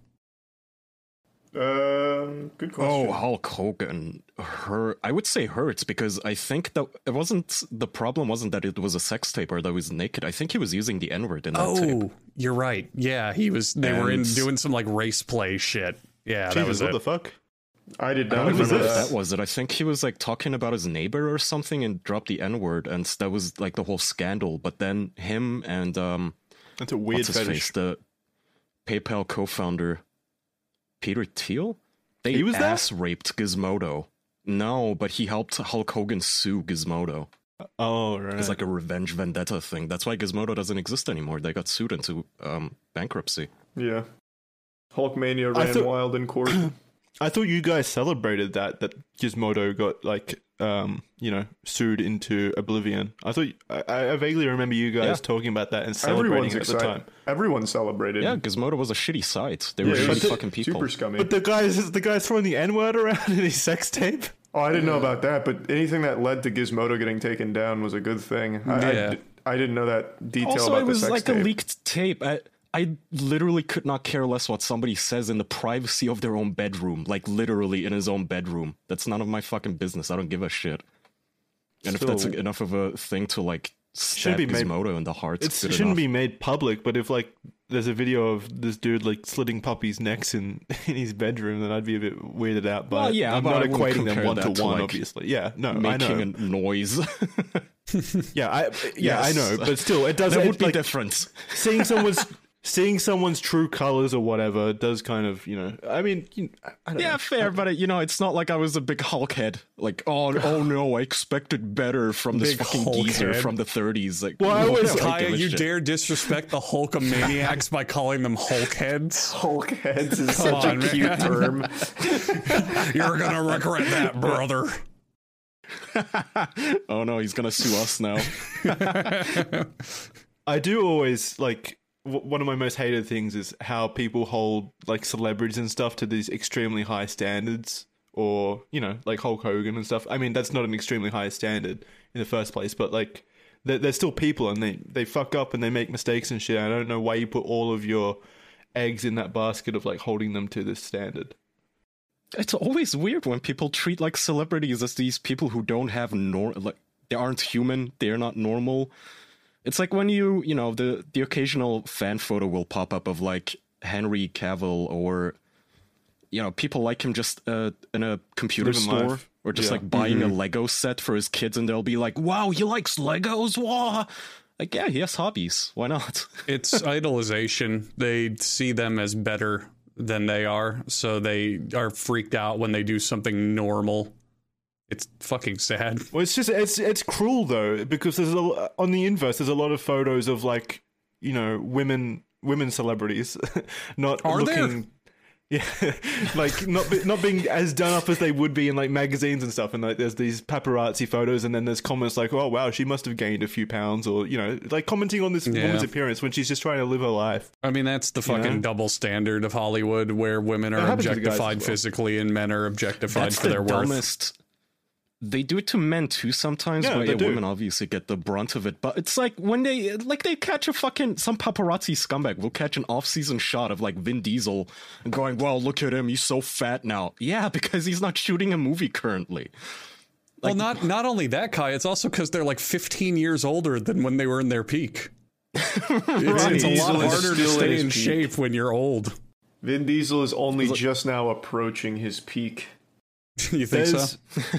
Good question. Oh, Hulk Hogan. I would say hurts, because I think that the problem wasn't that it was a sex tape or that he was naked. I think he was using the N-word in that tape. Oh, you're right. Yeah, he was. They were And- doing some like race play shit. Yeah, that Jesus, was what it. the fuck? I did I not don't remember remember if that. that was it. I think he was like talking about his neighbor or something and dropped the N-word, and that was like the whole scandal. But then him and That's a weird what's his fetish. face, the PayPal co-founder Peter Thiel, they He was there? ass raped Gizmodo. No, but he helped Hulk Hogan sue Gizmodo. Oh, right. It's like a revenge vendetta thing. That's why Gizmodo doesn't exist anymore. They got sued into bankruptcy. Yeah. Hulkmania I ran thought- wild in court. I thought you guys celebrated that Gizmodo got like sued into oblivion. I thought I vaguely remember you guys Yeah. talking about that and celebrating Everyone's it at the excited. time. Everyone celebrated. Yeah, Gizmodo was a shitty site. They were it was shitty fucking people. Super scummy. But the guy's throwing the N-word around in his sex tape. Oh, I didn't know about that, but anything that led to Gizmodo getting taken down was a good thing. Yeah. I didn't know that detail Also, about it was the sex like tape. a leaked tape. I literally could not care less what somebody says in the privacy of their own bedroom. Like, literally in his own bedroom. That's none of my fucking business. I don't give a shit. And if that's Still- enough of a thing to, like, stab be made- Gizmodo in the heart, It it's good shouldn't enough. be made public, but if like there's a video of this dude like slitting puppies' necks in his bedroom, then I'd be a bit weirded out by Well, it. yeah, I'm but not I wouldn't equating them compare one that to to, one, like, obviously. Yeah, no, I Making know. a noise. Yeah, I Yes. know, but still, it does. that it, would be like, different. seeing someone's true colors or whatever does kind of, I mean, I don't Yeah, know. fair, but it's not like I was a big Hulk head. Like, oh no, I expected better from this Big fucking Hulk geezer head. from the 30s. Like, Well, I no, was- don't Kaya, give a you shit. dare disrespect the Hulkamaniacs by calling them Hulkheads? Hulkheads is Come such on, a cute man. term. You're gonna regret that, brother. Oh no, he's gonna sue us now. I do always like one of my most hated things is how people hold like celebrities and stuff to these extremely high standards or, you know, like Hulk Hogan and stuff. I mean, that's not an extremely high standard in the first place, but like they're still people, and they fuck up and they make mistakes and shit. I don't know why you put all of your eggs in that basket of like holding them to this standard. It's always weird when people treat like celebrities as these people who don't have like they aren't human, they're not normal. It's like when you know, the occasional fan photo will pop up of like Henry Cavill, or you know, people like him just in a computer store life. Or just like buying a Lego set for his kids, and they'll be like, "Wow, he likes Legos!" Wow. Like, yeah, he has hobbies. Why not? It's idolization. They see them as better than they are, so they are freaked out when they do something normal. It's fucking sad. Well, it's just it's cruel though, because on the inverse, there's a lot of photos of like, you know, women celebrities not are looking. There? Yeah, like not being as done up as they would be in like magazines and stuff, and like there's these paparazzi photos, and then there's comments like, "Oh wow, she must have gained a few pounds," or you know, like commenting on this woman's appearance when she's just trying to live her life. I mean, that's the fucking double standard of Hollywood, where women are objectified physically and men are objectified for their worth. They do it to men too sometimes, but women obviously get the brunt of it. But it's like when they catch some paparazzi scumbag will catch an off-season shot of like Vin Diesel and going, "Well, look at him, he's so fat now." Yeah, because he's not shooting a movie currently. Like, well, not only that, Kai, it's also because they're like 15 years older than when they were in their peak. It's a lot harder to stay in shape when you're old. Vin Diesel is only just now approaching his peak. You think so?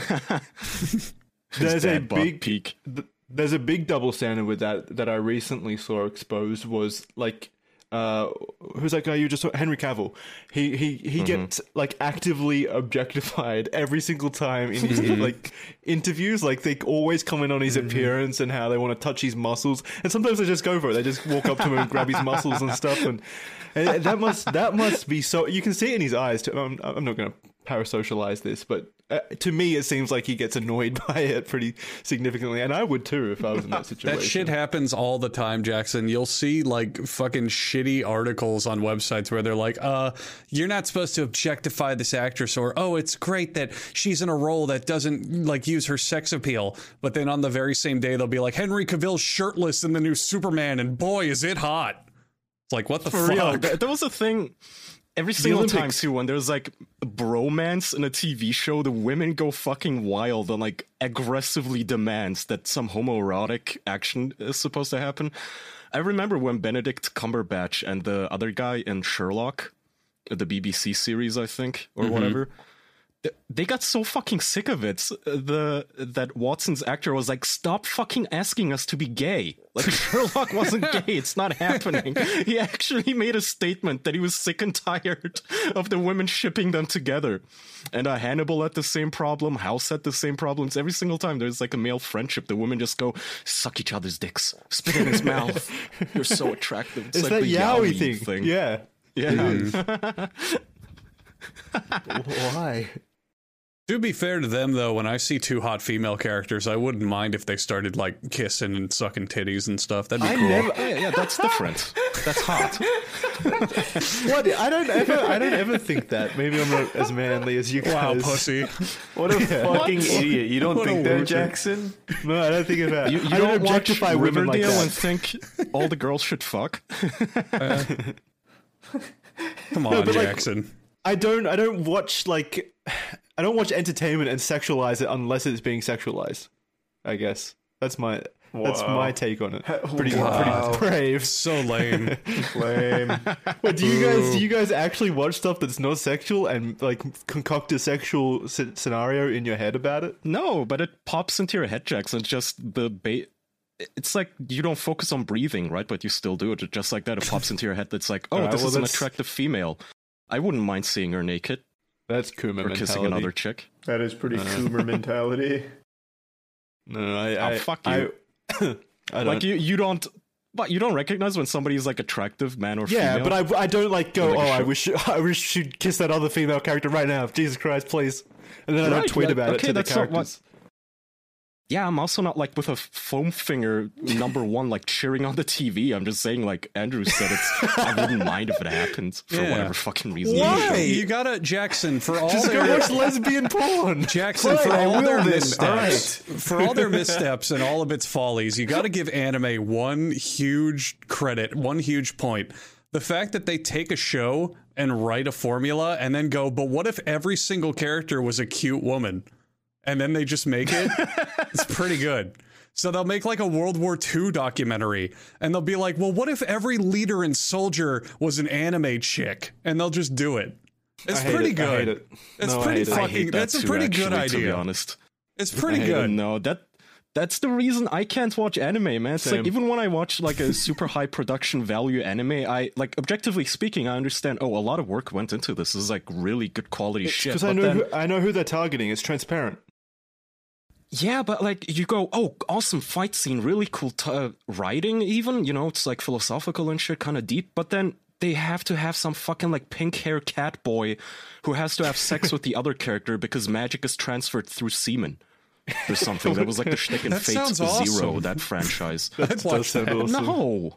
There's a big peak. There's a big double standard with that I recently saw exposed. Was like, who's that guy you just saw? Henry Cavill. He gets like actively objectified every single time in his like interviews. Like they always comment on his appearance and how they want to touch his muscles, and sometimes they just go for it. They just walk up to him and grab his muscles and stuff. And that must be so. You can see it in his eyes too. I'm not going to parasocialize this, but to me it seems like he gets annoyed by it pretty significantly, and I would too if I was in that situation. That shit happens all the time, Jackson. You'll see like fucking shitty articles on websites where they're like, you're not supposed to objectify this actress, or oh, it's great that she's in a role that doesn't like use her sex appeal, but then on the very same day they'll be like, Henry Cavill's shirtless in the new Superman, and boy is it hot. It's like, what the fuck? Real. There was a thing every single time too, when there's like bromance in a TV show, the women go fucking wild and like aggressively demands that some homoerotic action is supposed to happen. I remember when Benedict Cumberbatch and the other guy in Sherlock, the BBC series, I think, or whatever, they got so fucking sick of it. That Watson's actor was like, "Stop fucking asking us to be gay. Like Sherlock wasn't gay. It's not happening." He actually made a statement that he was sick and tired of the women shipping them together. And Hannibal had the same problem. House had the same problems. Every single time there's like a male friendship, the women just go suck each other's dicks, spit in his mouth. You're so attractive. It's like that the yaoi thing. Yeah. Why? To be fair to them, though, when I see two hot female characters, I wouldn't mind if they started like kissing and sucking titties and stuff. That'd be cool. Yeah, that's different. That's hot. What? I don't ever think that. Maybe I'm not as manly as you guys. Wow, pussy. What a fucking idiot. You don't think that, Jackson? No, I don't think of that. You don't objectify women like that and think all the girls should fuck? Come on, Jackson. Like, I don't watch entertainment and sexualize it unless it's being sexualized. I guess that's my take on it. Pretty brave. So lame. Lame. But do you guys actually watch stuff that's not sexual and like concoct a sexual scenario in your head about it? No, but it pops into your head, Jackson. Just it's like you don't focus on breathing, right? But you still do it. Just like that, it pops into your head. That's like, oh, this is an attractive female. I wouldn't mind seeing her naked. That's Coomer mentality. Or kissing another chick. That is pretty Coomer mentality. No, fuck you. I don't. Like you don't. But you don't recognize when somebody's like attractive, man or female? Yeah, but I don't like go, I wish she'd kiss that other female character right now. Jesus Christ, please. And then I don't tweet about it to the characters. Yeah, I'm also not like with a foam finger #1 like cheering on the TV. I'm just saying, like Andrew said, I wouldn't mind if it happened for whatever fucking reason. Why? You gotta, Jackson, for all just go watch lesbian porn. Jackson, for all their missteps, for all their missteps and all of its follies, you gotta give anime one huge credit, one huge point. The fact that they take a show and write a formula and then go, but what if every single character was a cute woman? And then they just make it. It's pretty good. So they'll make like a World War II documentary and they'll be like, well, what if every leader and soldier was an anime chick? And they'll just do it. It's pretty good. I hate it. It's pretty fucking, that's a pretty good idea. To be honest. It's pretty good. No, that's the reason I can't watch anime, man. It's like, even when I watch like a super high production value anime, I like, objectively speaking, I understand, a lot of work went into this. This is like really good quality shit. Because I know who they're targeting. It's transparent. Yeah, but like you go, awesome fight scene, really cool writing even, it's like philosophical and shit, kind of deep, but then they have to have some fucking like pink hair cat boy who has to have sex with the other character because magic is transferred through semen or something. That was like the shtick in Fate Zero, awesome. That franchise. That's awesome. No.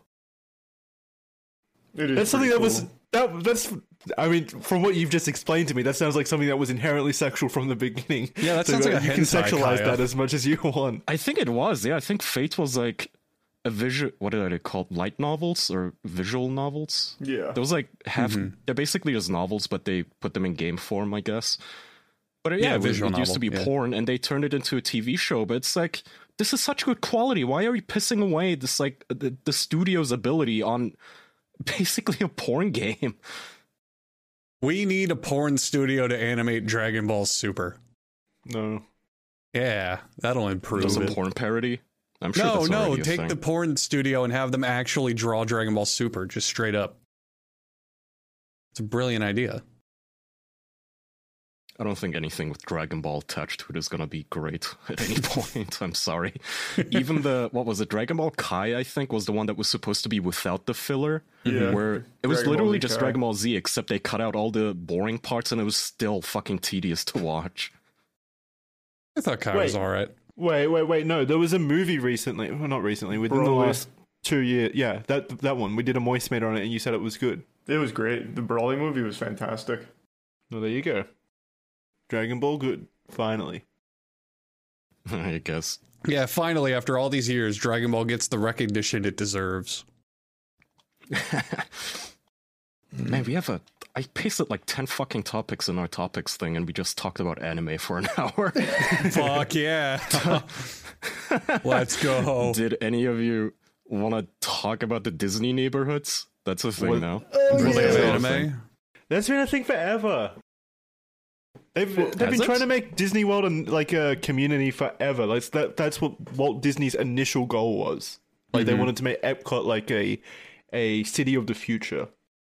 That's something that was... That's, I mean, from what you've just explained to me, that sounds like something that was inherently sexual from the beginning. Yeah, that sounds like a hentai. You can sexualize that as much as you want. I think it was, yeah. I think Fate was like a visual, what are they called? Light novels or visual novels? Yeah. Those like they're basically just novels, but they put them in game form, I guess. But it used to be porn, and they turned it into a TV show, but it's like, this is such good quality. Why are we pissing away this, like, the studio's ability on basically a porn game? We need a porn studio to animate Dragon Ball Super. No. Yeah, that'll improve it. A porn parody? I'm sure that's already a take thing. the porn studio and have them actually draw Dragon Ball Super, just straight up. It's a brilliant idea. I don't think anything with Dragon Ball attached to it is going to be great at any point. I'm sorry. Even what was it? Dragon Ball Kai, I think, was the one that was supposed to be without the filler. Yeah. Where it was literally just Dragon Ball Z, except they cut out all the boring parts and it was still fucking tedious to watch. I thought Kai was alright. Wait. No, there was a movie recently. Well, not recently. Within the last 2 years. Yeah, that one. We did a Moist Meter on it and you said it was good. It was great. The Broly movie was fantastic. Well, there you go. Dragon Ball good. Finally. I guess. Yeah, finally, after all these years, Dragon Ball gets the recognition it deserves. Man, I pasted like 10 fucking topics in our topics thing, and we just talked about anime for an hour. Fuck yeah. Let's go. Did any of you want to talk about the Disney neighborhoods? That's a thing now. Will they have anime? That's been a thing forever. They've been trying to make Disney World like a community forever. Like that's what Walt Disney's initial goal was. Like they wanted to make Epcot like a city of the future.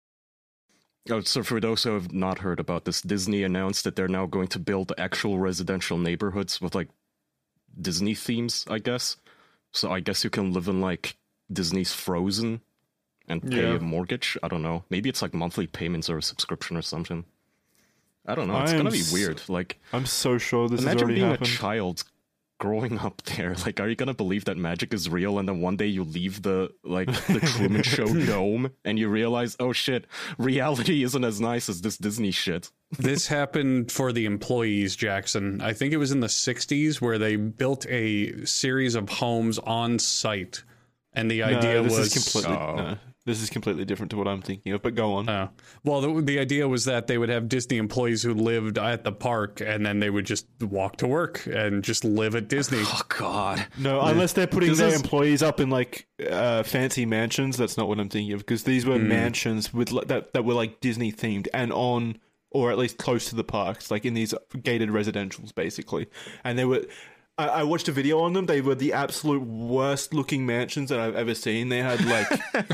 Oh, so for those who have not heard about this, Disney announced that they're now going to build actual residential neighborhoods with like Disney themes, I guess. So I guess you can live in like Disney's Frozen and pay a mortgage. I don't know. Maybe it's like monthly payments or a subscription or something. I don't know. It's gonna be weird. Like, I'm so sure this has imagine already being happened. a child growing up there. Like, are you gonna believe that magic is real, and then one day you leave the Truman Show dome and you realize, oh shit, reality isn't as nice as this Disney shit. This happened for the employees, Jackson. I think it was in the 60s where they built a series of homes on site, and the idea was this is completely different to what I'm thinking of, but go on. Well, the idea was that they would have Disney employees who lived at the park, and then they would just walk to work and just live at Disney. Oh, God. No, unless they're putting their employees up in, like, fancy mansions. That's not what I'm thinking of, because these were mansions with that were, like, Disney-themed and on, or at least close to the parks, like in these gated residentials, basically. And they were... I watched a video on them. They were the absolute worst looking mansions that I've ever seen. They had like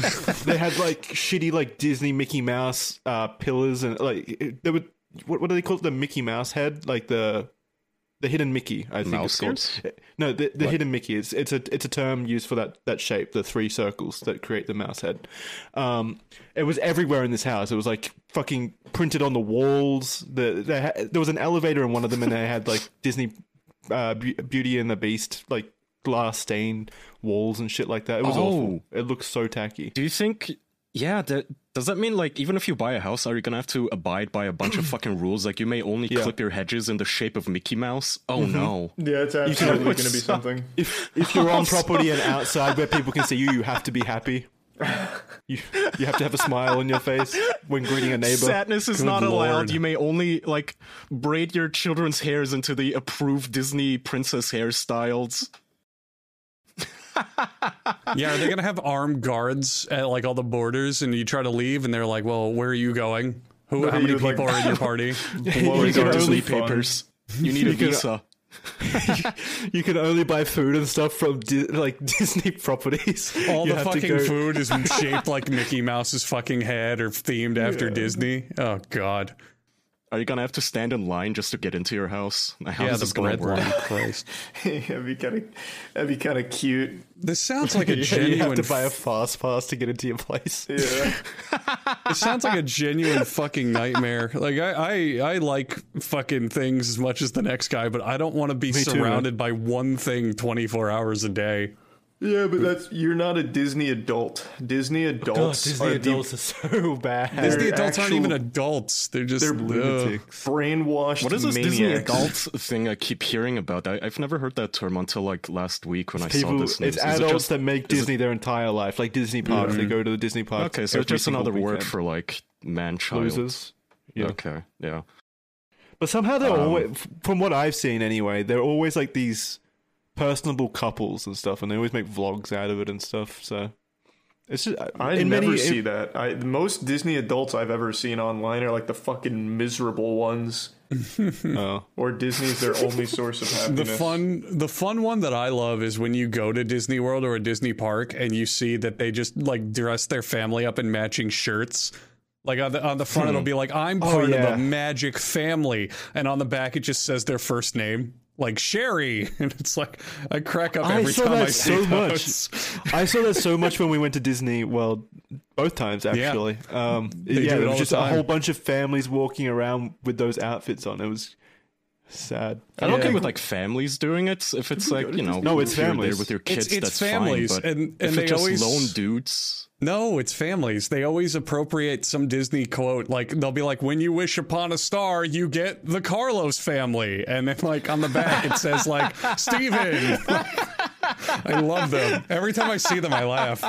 shitty like Disney Mickey Mouse pillars, and like they would what do they call it? The Mickey Mouse head, like the hidden Mickey. I think Mouse it's called. No, the hidden Mickey. It's a term used for that shape, the three circles that create the mouse head. It was everywhere in this house. It was like fucking printed on the walls. There was an elevator in one of them, and they had like Disney Beauty and the Beast, like glass stained walls and shit like that. It was awful. It looks so tacky. Do you think? Yeah, does that mean like even if you buy a house, are you gonna have to abide by a bunch of fucking rules? Like you may only clip your hedges in the shape of Mickey Mouse. Oh no! Yeah, it's absolutely going to be something. If you're on property and outside where people can see you, you have to be happy. You have to have a smile on your face when greeting a neighbor. Sadness is not allowed. You may only like braid your children's hairs into the approved Disney princess hairstyles. Yeah, are they gonna have armed guards at like all the borders, and you try to leave, and they're like, "Well, where are you going? How many people are in your party?" You get Disney papers. You need a visa. You can only buy food and stuff from Disney properties. All the fucking food is shaped like Mickey Mouse's fucking head or themed after Disney. Oh god. Are you gonna have to stand in line just to get into your house? How yeah, is this gonna work? Christ. That'd be kind of cute. This sounds like a genuine. You have to buy a fast pass to get into your place. Yeah. It sounds like a genuine fucking nightmare. Like I like fucking things as much as the next guy, but I don't want to be surrounded by one thing 24 hours a day. Yeah, but you're not a Disney adult. Disney adults are so bad. Disney adults aren't even adults. They're lunatics. Brainwashed. What is this maniacs. Disney adults thing I keep hearing about? I've never heard that term until like last week when I saw this news. It's adults that make Disney their entire life, like Disney parks. They go to the Disney park. Okay, so it's just another word for like man-child. Losers. Yeah. Okay, yeah. But somehow they're always, from what I've seen anyway, they're always like these personable couples and stuff, and they always make vlogs out of it and stuff. So it's just I never see that. Most Disney adults I've ever seen online are like the fucking miserable ones. Or Disney's their only source of happiness. The fun one that I love is when you go to Disney World or a Disney park and you see that they just like dress their family up in matching shirts. Like on the front it'll be like, I'm part of a magic family, and on the back it just says their first name. Like Sherry, and it's like I crack up every time I see those. I saw that so much when we went to Disney World, both times actually. It was just a whole bunch of families walking around with those outfits on. It was sad. I'm okay with like families doing it. If it's like no, it's families there with your kids. It's that's families, fine. But and if they it's just always lone dudes. No, it's families. They always appropriate some Disney quote. Like they'll be like, "When you wish upon a star, you get the Carlos family," and then like on the back it says like Steven. I love them. Every time I see them, I laugh.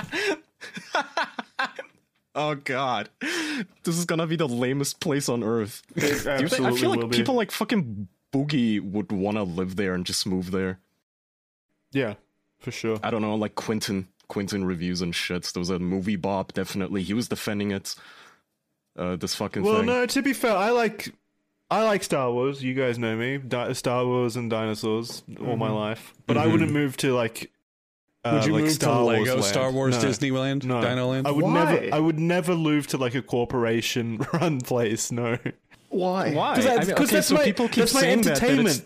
Oh god, this is gonna be the lamest place on earth. I feel like people like fucking Boogie would want to live there and just move there. Yeah, for sure. I don't know, like Quentin reviews and shit. There was a movie Bob, definitely. He was defending it. This fucking thing. Well, no, to be fair, I like Star Wars. You guys know me. Star Wars and dinosaurs all my life. But I wouldn't move to like would you like move Star to Wars Lego land. Star Wars No. Disneyland? No. Dinoland? I would never move to like a corporation run place. No. Why? Because that's people keep that's my saying entertainment.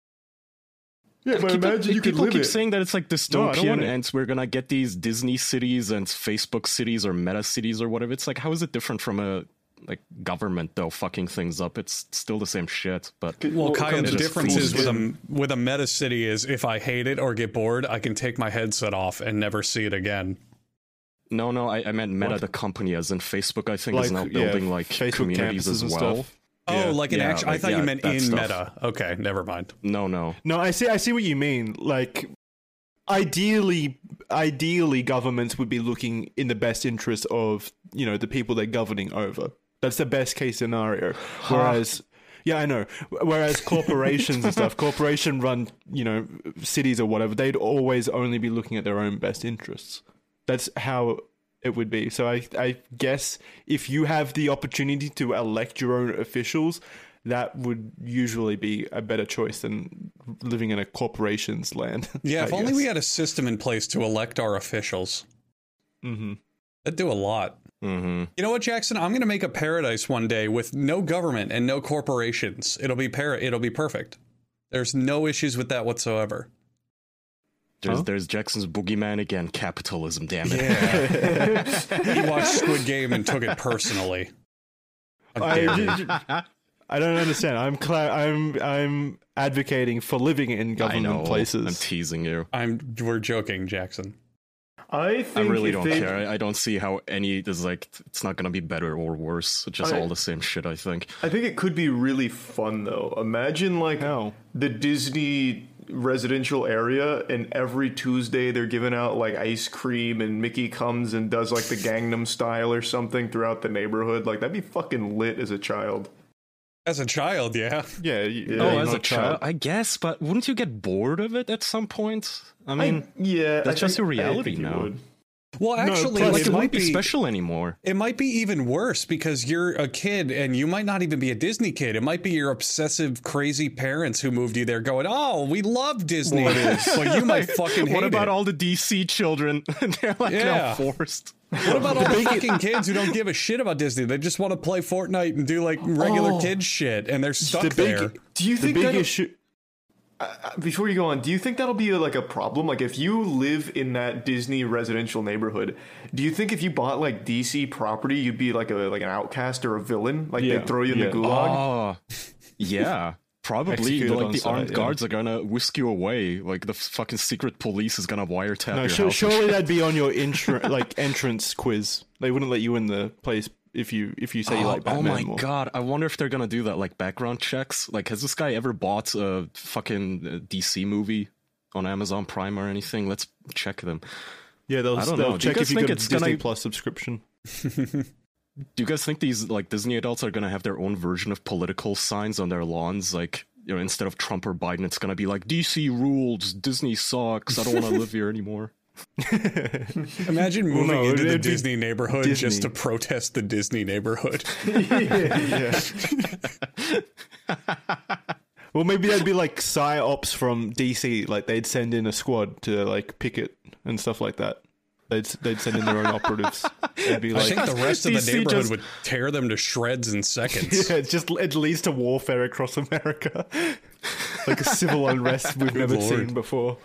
Yeah, but imagine you could live keep it. saying that it's like No, I don't dystopian want it. and we're gonna get these Disney cities and Facebook cities or meta cities or whatever. It's like, how is it different from a like government though fucking things up? It's still the same shit. But Well, Kaya, the just difference is fools with a meta city is if I hate it or get bored, I can take my headset off and never see it again. no, I meant Meta, the company, as in Facebook. I think is now building like Facebook communities campuses as and well. stuff. Oh, like an Yeah, actual. I like, thought you yeah, meant that in stuff. Meta. Okay, never mind. No. No, I see what you mean. Like, ideally, governments would be looking in the best interest of the people they're governing over. That's the best case scenario. Whereas, yeah, I know. Whereas corporations and stuff, corporation run, cities or whatever, they'd always only be looking at their own best interests. That's how it would be. So I guess if you have the opportunity to elect your own officials, that would usually be a better choice than living in a corporation's land. Yeah, if I only guess. we had a system in place to elect our officials. Mm-hmm. That'd do a lot. Mm-hmm. You know what, Jackson? I'm going to make a paradise one day with no government and no corporations. It'll be perfect. There's no issues with that whatsoever. There's Jackson's boogeyman again. Capitalism, damn it. Yeah. He watched Squid Game and took it personally. I I don't understand. I'm advocating for living in government places. I'm teasing you. We're joking, Jackson. I really don't care. I don't see how it's not gonna be better or worse. It's just all the same shit, I think. I think it could be really fun though. Imagine the Disney residential area, and every Tuesday they're giving out like ice cream, and Mickey comes and does like the Gangnam Style or something throughout the neighborhood. Like that'd be fucking lit as a child. As a child, yeah. Yeah. As a child, I guess. But wouldn't you get bored of it at some point? I mean, that's just your reality now. Well, actually, it won't be special anymore. It might be even worse because you're a kid and you might not even be a Disney kid. It might be your obsessive, crazy parents who moved you there going, oh, we love Disney. But you might fucking hate it. What about all the DC children? They're now forced. What about all the fucking kids who don't give a shit about Disney? They just want to play Fortnite and do like regular kid shit, and they're stuck there. Do you think that issue? Before you go on, do you think that'll be like a problem? Like if you live in that Disney residential neighborhood, do you think if you bought like DC property, you'd be like an outcast or a villain? Like they'd throw you in the gulag? Oh, yeah. Probably, like the armed guards are gonna whisk you away. Like the fucking secret police is gonna wiretap your house. Surely that'd be on your entrance quiz. They wouldn't let you in the place if you say you like Batman. Oh my god! I wonder if they're gonna do that, like background checks. Like, has this guy ever bought a fucking DC movie on Amazon Prime or anything? Let's check them. Yeah, they'll check if you got a Disney Plus subscription. Do you guys think these like Disney adults are gonna have their own version of political signs on their lawns? Like, instead of Trump or Biden, it's gonna be like DC rules, Disney sucks, I don't want to live here anymore. Imagine moving into the Disney neighborhood just to protest the Disney neighborhood. Well, maybe that'd be like psyops from DC. Like they'd send in a squad to like picket and stuff like that. They'd send in their own operatives. They'd be like, I think the rest of the neighborhood would tear them to shreds in seconds. Yeah, it leads to warfare across America. Like a civil unrest we've never seen before.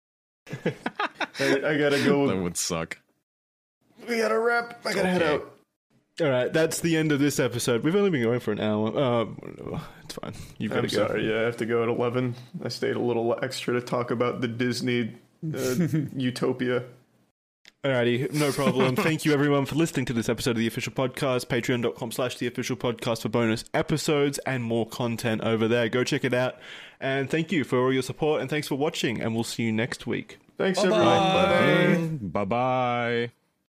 I gotta go. That would suck. We gotta wrap. I gotta head out. All right, that's the end of this episode. We've only been going for an hour. It's fine. You've got to go. Sorry. Yeah, I have to go at 11. I stayed a little extra to talk about the Disney utopia. Alrighty, no problem. Thank you everyone for listening to this episode of The Official Podcast. Patreon.com/TheOfficialPodcast for bonus episodes and more content over there. Go check it out. And thank you for all your support and thanks for watching. And we'll see you next week. Thanks, everyone. Bye-bye.